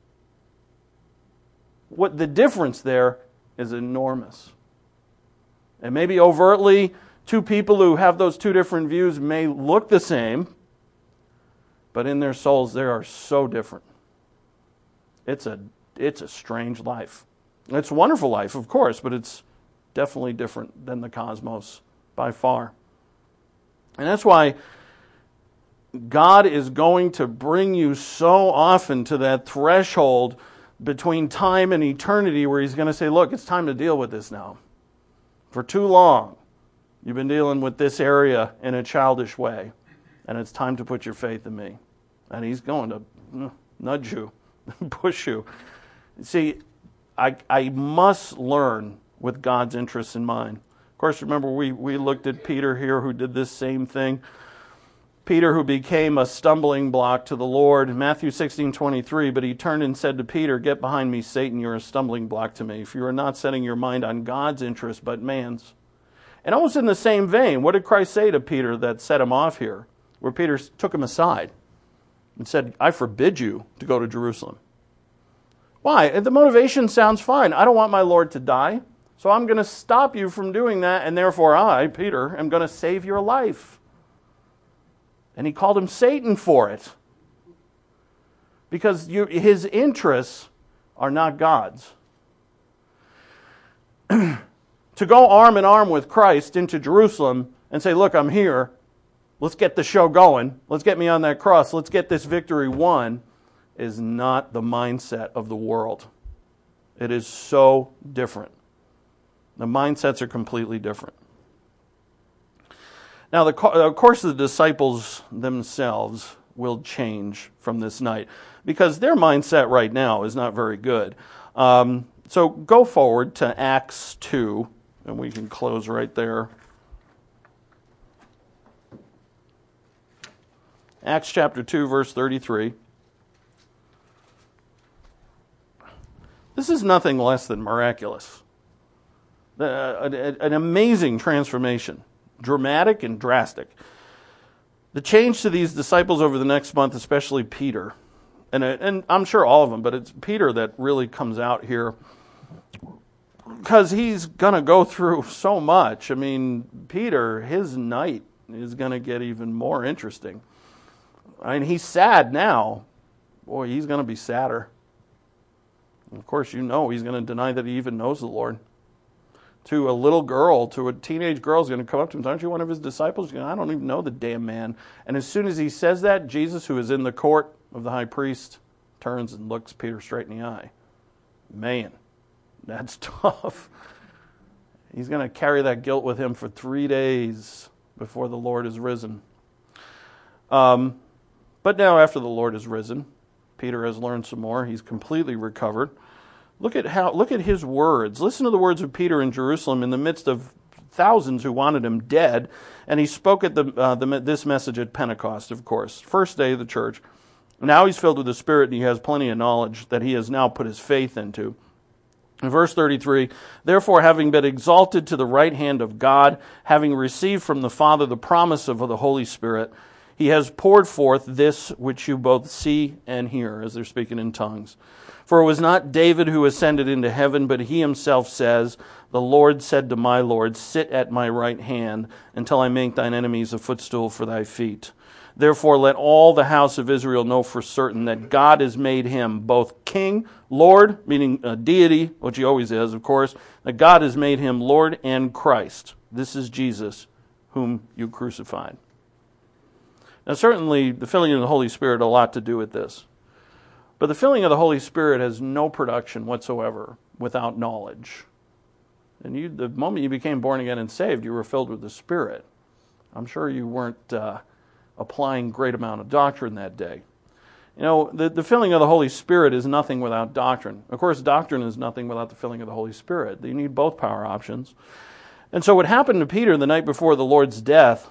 Speaker 2: What the difference there is enormous. And maybe overtly, two people who have those two different views may look the same, but in their souls they are so different. It's a it's a strange life. It's a wonderful life, of course, but it's definitely different than the cosmos by far. And that's why God is going to bring you so often to that threshold between time and eternity where He's going to say, look, it's time to deal with this now. For too long, you've been dealing with this area in a childish way, and it's time to put your faith in me. And He's going to nudge you, push you. See, I, I must learn with God's interests in mind. Of course, remember we, we looked at Peter here who did this same thing. Peter who became a stumbling block to the Lord. Matthew sixteen twenty-three, but he turned and said to Peter, get behind me, Satan, you're a stumbling block to me, for you are not setting your mind on God's interest, but man's. And almost in the same vein, what did Christ say to Peter that set him off here? Where Peter took him aside and said, I forbid you to go to Jerusalem. Why? The motivation sounds fine. I don't want my Lord to die, so I'm going to stop you from doing that, and therefore I, Peter, am going to save your life. And he called him Satan for it. Because you, his interests are not God's. To go arm in arm with Christ into Jerusalem and say, look, I'm here. Let's get the show going. Let's get me on that cross. Let's get this victory won, is not the mindset of the world. It is so different. The mindsets are completely different. Now, the, of course, the disciples themselves will change from this night because their mindset right now is not very good. Um, so go forward to Acts two, and we can close right there. Acts chapter two, verse thirty-three. This is nothing less than miraculous. Uh, an amazing transformation. Dramatic and drastic. The change to these disciples over the next month, especially Peter, and and I'm sure all of them, but it's Peter that really comes out here because he's going to go through so much. I mean, Peter, his night is going to get even more interesting. I mean, he's sad now. Boy, he's going to be sadder. And of course, you know he's going to deny that he even knows the Lord. To a little girl, to a teenage girl is going to come up to him, aren't you one of his disciples? You know, I don't even know the damn man. And as soon as he says that, Jesus, who is in the court of the high priest, turns and looks Peter straight in the eye. Man, that's tough. He's going to carry that guilt with him for three days before the Lord is risen. Um, but now after the Lord is risen, Peter has learned some more. He's completely recovered. Look at how. Look at his words. Listen to the words of Peter in Jerusalem in the midst of thousands who wanted him dead. And he spoke at the, uh, the this message at Pentecost, of course. First day of the church. Now he's filled with the Spirit and he has plenty of knowledge that he has now put his faith into. In verse thirty-three, therefore having been exalted to the right hand of God, having received from the Father the promise of the Holy Spirit, he has poured forth this which you both see and hear, as they're speaking in tongues. For it was not David who ascended into heaven, but he himself says, the Lord said to my Lord, sit at my right hand until I make thine enemies a footstool for thy feet. Therefore let all the house of Israel know for certain that God has made him both king, Lord, meaning a deity, which he always is, of course, that God has made him Lord and Christ. This is Jesus, whom you crucified. Now certainly the filling of the Holy Spirit had a lot to do with this. But the filling of the Holy Spirit has no production whatsoever without knowledge. And you, the moment you became born again and saved, you were filled with the Spirit. I'm sure you weren't uh, applying great amount of doctrine that day. You know, the, the filling of the Holy Spirit is nothing without doctrine. Of course, doctrine is nothing without the filling of the Holy Spirit. You need both power options. And so what happened to Peter the night before the Lord's death,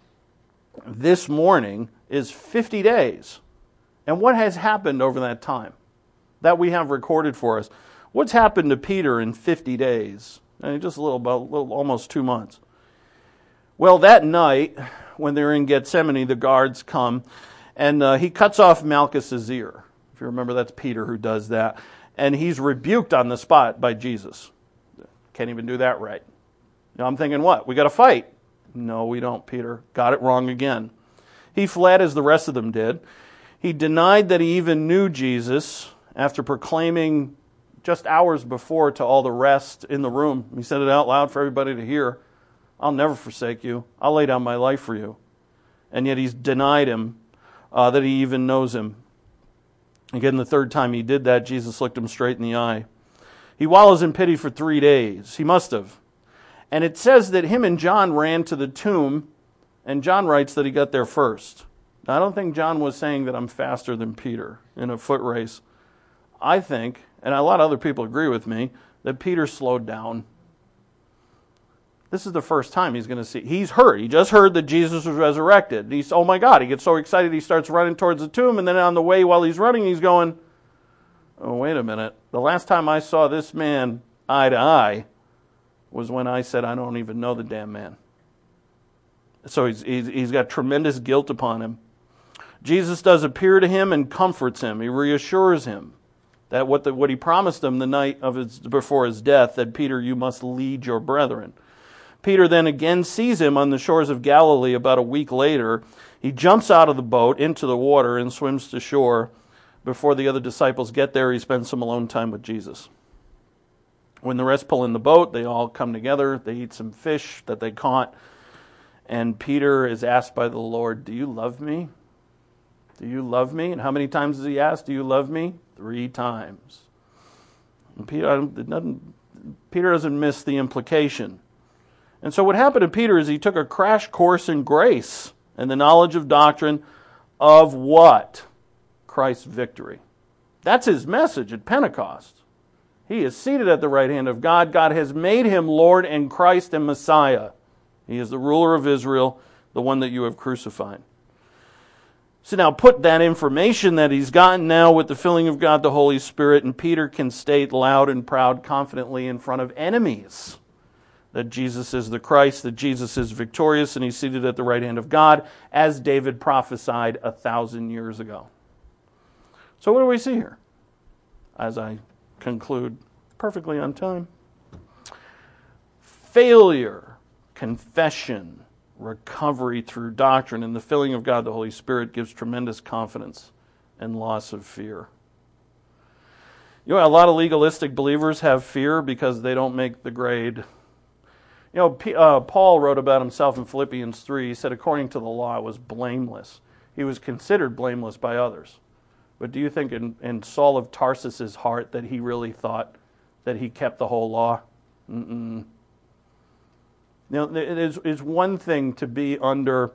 Speaker 2: this morning, is fifty days. And what has happened over that time that we have recorded for us? What's happened to Peter in fifty days And just a little, about little, almost two months. Well, that night, when they're in Gethsemane, the guards come, and uh, he cuts off Malchus's ear. If you remember, that's Peter who does that. And he's rebuked on the spot by Jesus. Can't even do that right. Now I'm thinking, what? We got to fight. No, we don't, Peter. Got it wrong again. He fled as the rest of them did. He denied that he even knew Jesus after proclaiming just hours before to all the rest in the room. He said it out loud for everybody to hear. I'll never forsake you. I'll lay down my life for you. And yet he's denied him uh, that he even knows him. Again, the third time he did that, Jesus looked him straight in the eye. He wallows in pity for three days. He must have. And it says that him and John ran to the tomb, and John writes that he got there first. Now, I don't think John was saying that I'm faster than Peter in a foot race. I think, and a lot of other people agree with me, that Peter slowed down. This is the first time he's going to see. He's heard. He just heard that Jesus was resurrected. He's, oh my God, he gets so excited he starts running towards the tomb, and then on the way while he's running, he's going, oh, wait a minute. The last time I saw this man eye to eye was when I said, I don't even know the damn man. So he's, he's, he's got tremendous guilt upon him. Jesus does appear to him and comforts him. He reassures him that what, the, what he promised him the night of his, before his death, that Peter, you must lead your brethren. Peter then again sees him on the shores of Galilee about a week later. He jumps out of the boat into the water and swims to shore. Before the other disciples get there, he spends some alone time with Jesus. When the rest pull in the boat, they all come together. They eat some fish that they caught. And Peter is asked by the Lord, do you love me? Do you love me? And how many times does he ask, do you love me? Three times. And Peter, doesn't, Peter doesn't miss the implication. And so what happened to Peter is he took a crash course in grace and the knowledge of doctrine of what? Christ's victory. That's his message at Pentecost. He is seated at the right hand of God. God has made him Lord and Christ and Messiah. He is the ruler of Israel, the one that you have crucified. So now put that information that he's gotten now with the filling of God, the Holy Spirit, and Peter can state loud and proud, confidently in front of enemies that Jesus is the Christ, that Jesus is victorious, and he's seated at the right hand of God, as David prophesied a thousand years ago. So what do we see here? As I conclude, perfectly on time. Failure, confession, recovery through doctrine, and the filling of God, the Holy Spirit, gives tremendous confidence and loss of fear. You know, a lot of legalistic believers have fear because they don't make the grade. You know, P- uh, Paul wrote about himself in Philippians three. He said, according to the law, I was blameless. He was considered blameless by others. But do you think in, in Saul of Tarsus's heart that he really thought that he kept the whole law? Mm-mm. You know, it is, it's one thing to be under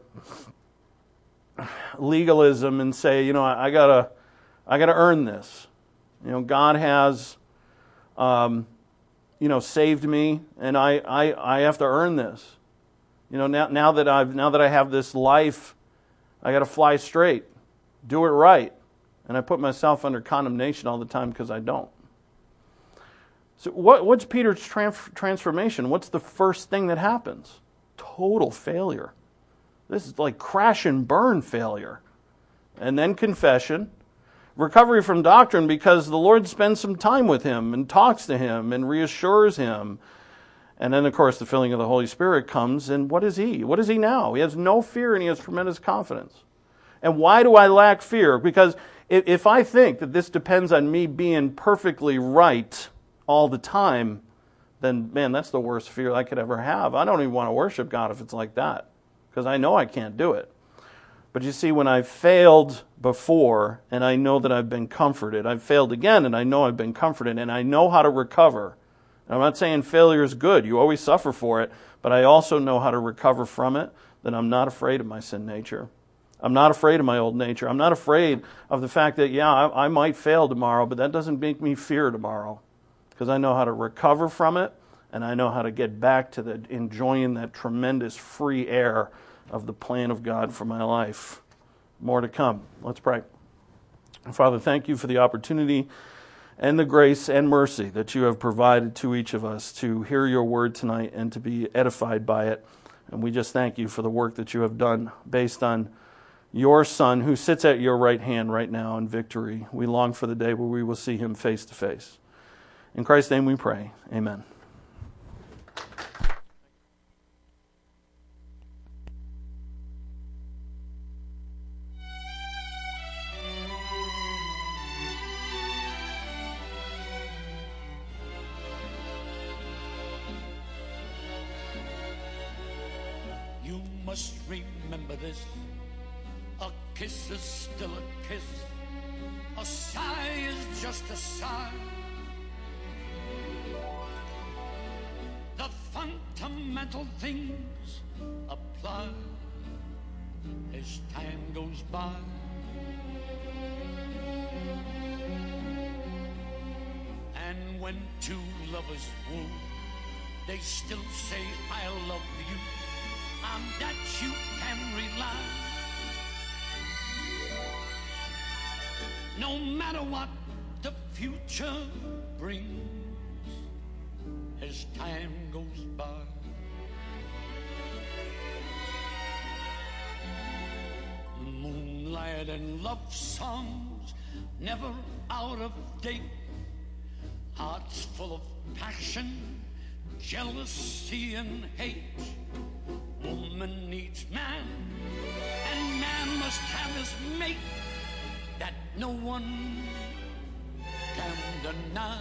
Speaker 2: legalism and say, you know, I, I gotta, I gotta earn this. You know, God has, um, you know, saved me, and I, I, I have to earn this. You know, now, now that I've, now that I have this life, I gotta fly straight, do it right, and I put myself under condemnation all the time because I don't. So what, what's Peter's transf- transformation? What's the first thing that happens? Total failure. This is like crash and burn failure. And then confession. Recovery from doctrine because the Lord spends some time with him and talks to him and reassures him. And then, of course, the filling of the Holy Spirit comes. And what is he? What is he now? He has no fear and he has tremendous confidence. And why do I lack fear? Because if, if I think that this depends on me being perfectly right all the time, then, man, that's the worst fear I could ever have. I don't even want to worship God if it's like that, because I know I can't do it. But you see, when I've failed before, and I know that I've been comforted, I've failed again, and I know I've been comforted, and I know how to recover. And I'm not saying failure is good. You always suffer for it, but I also know how to recover from it, then I'm not afraid of my sin nature. I'm not afraid of my old nature. I'm not afraid of the fact that, yeah, I, I might fail tomorrow, but that doesn't make me fear tomorrow. Because I know how to recover from it, and I know how to get back to the enjoying that tremendous free air of the plan of God for my life. More to come. Let's pray. Father, thank you for the opportunity and the grace and mercy that you have provided to each of us to hear your word tonight and to be edified by it. And we just thank you for the work that you have done based on your Son who sits at your right hand right now in victory. We long for the day where we will see him face to face. In Christ's name we pray. Amen.
Speaker 3: You must remember this. A kiss is still a kiss. A sigh is just a sigh. The fundamental things apply as time goes by. And when two lovers woo, they still say, I love you. On that you can rely. No matter what the future brings as time goes by. Moonlight and love songs never out of date. Hearts full of passion, jealousy and hate. Woman needs man, and man must have his mate. That no one can deny.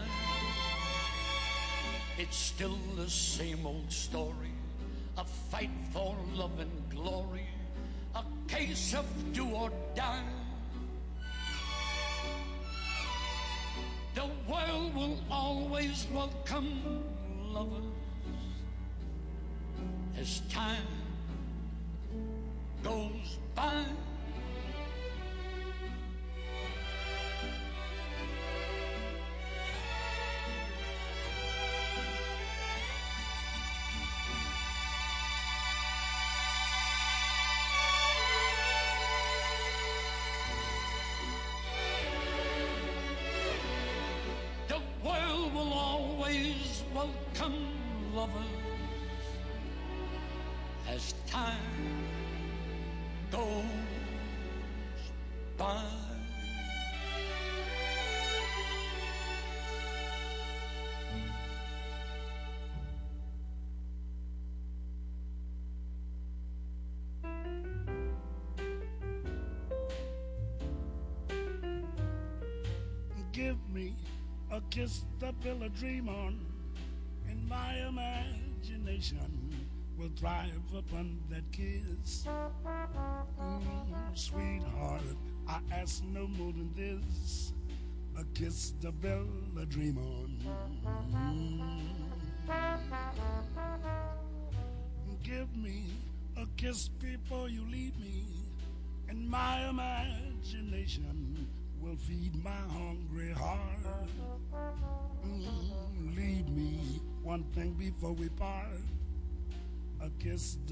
Speaker 3: It's still the same old story, a fight for love and glory, a case of do or die. The world will always welcome lovers as time goes by. The world will always welcome lovers as time goes by.
Speaker 4: Give me a kiss to build a dream on, and my imagination will thrive upon that kiss. Mm, sweetheart, I ask no more than this, a kiss to build a dream on. Mm. Give me a kiss before you leave me, and my imagination will feed my hungry heart. Mm, leave me one thing before we part, a kiss.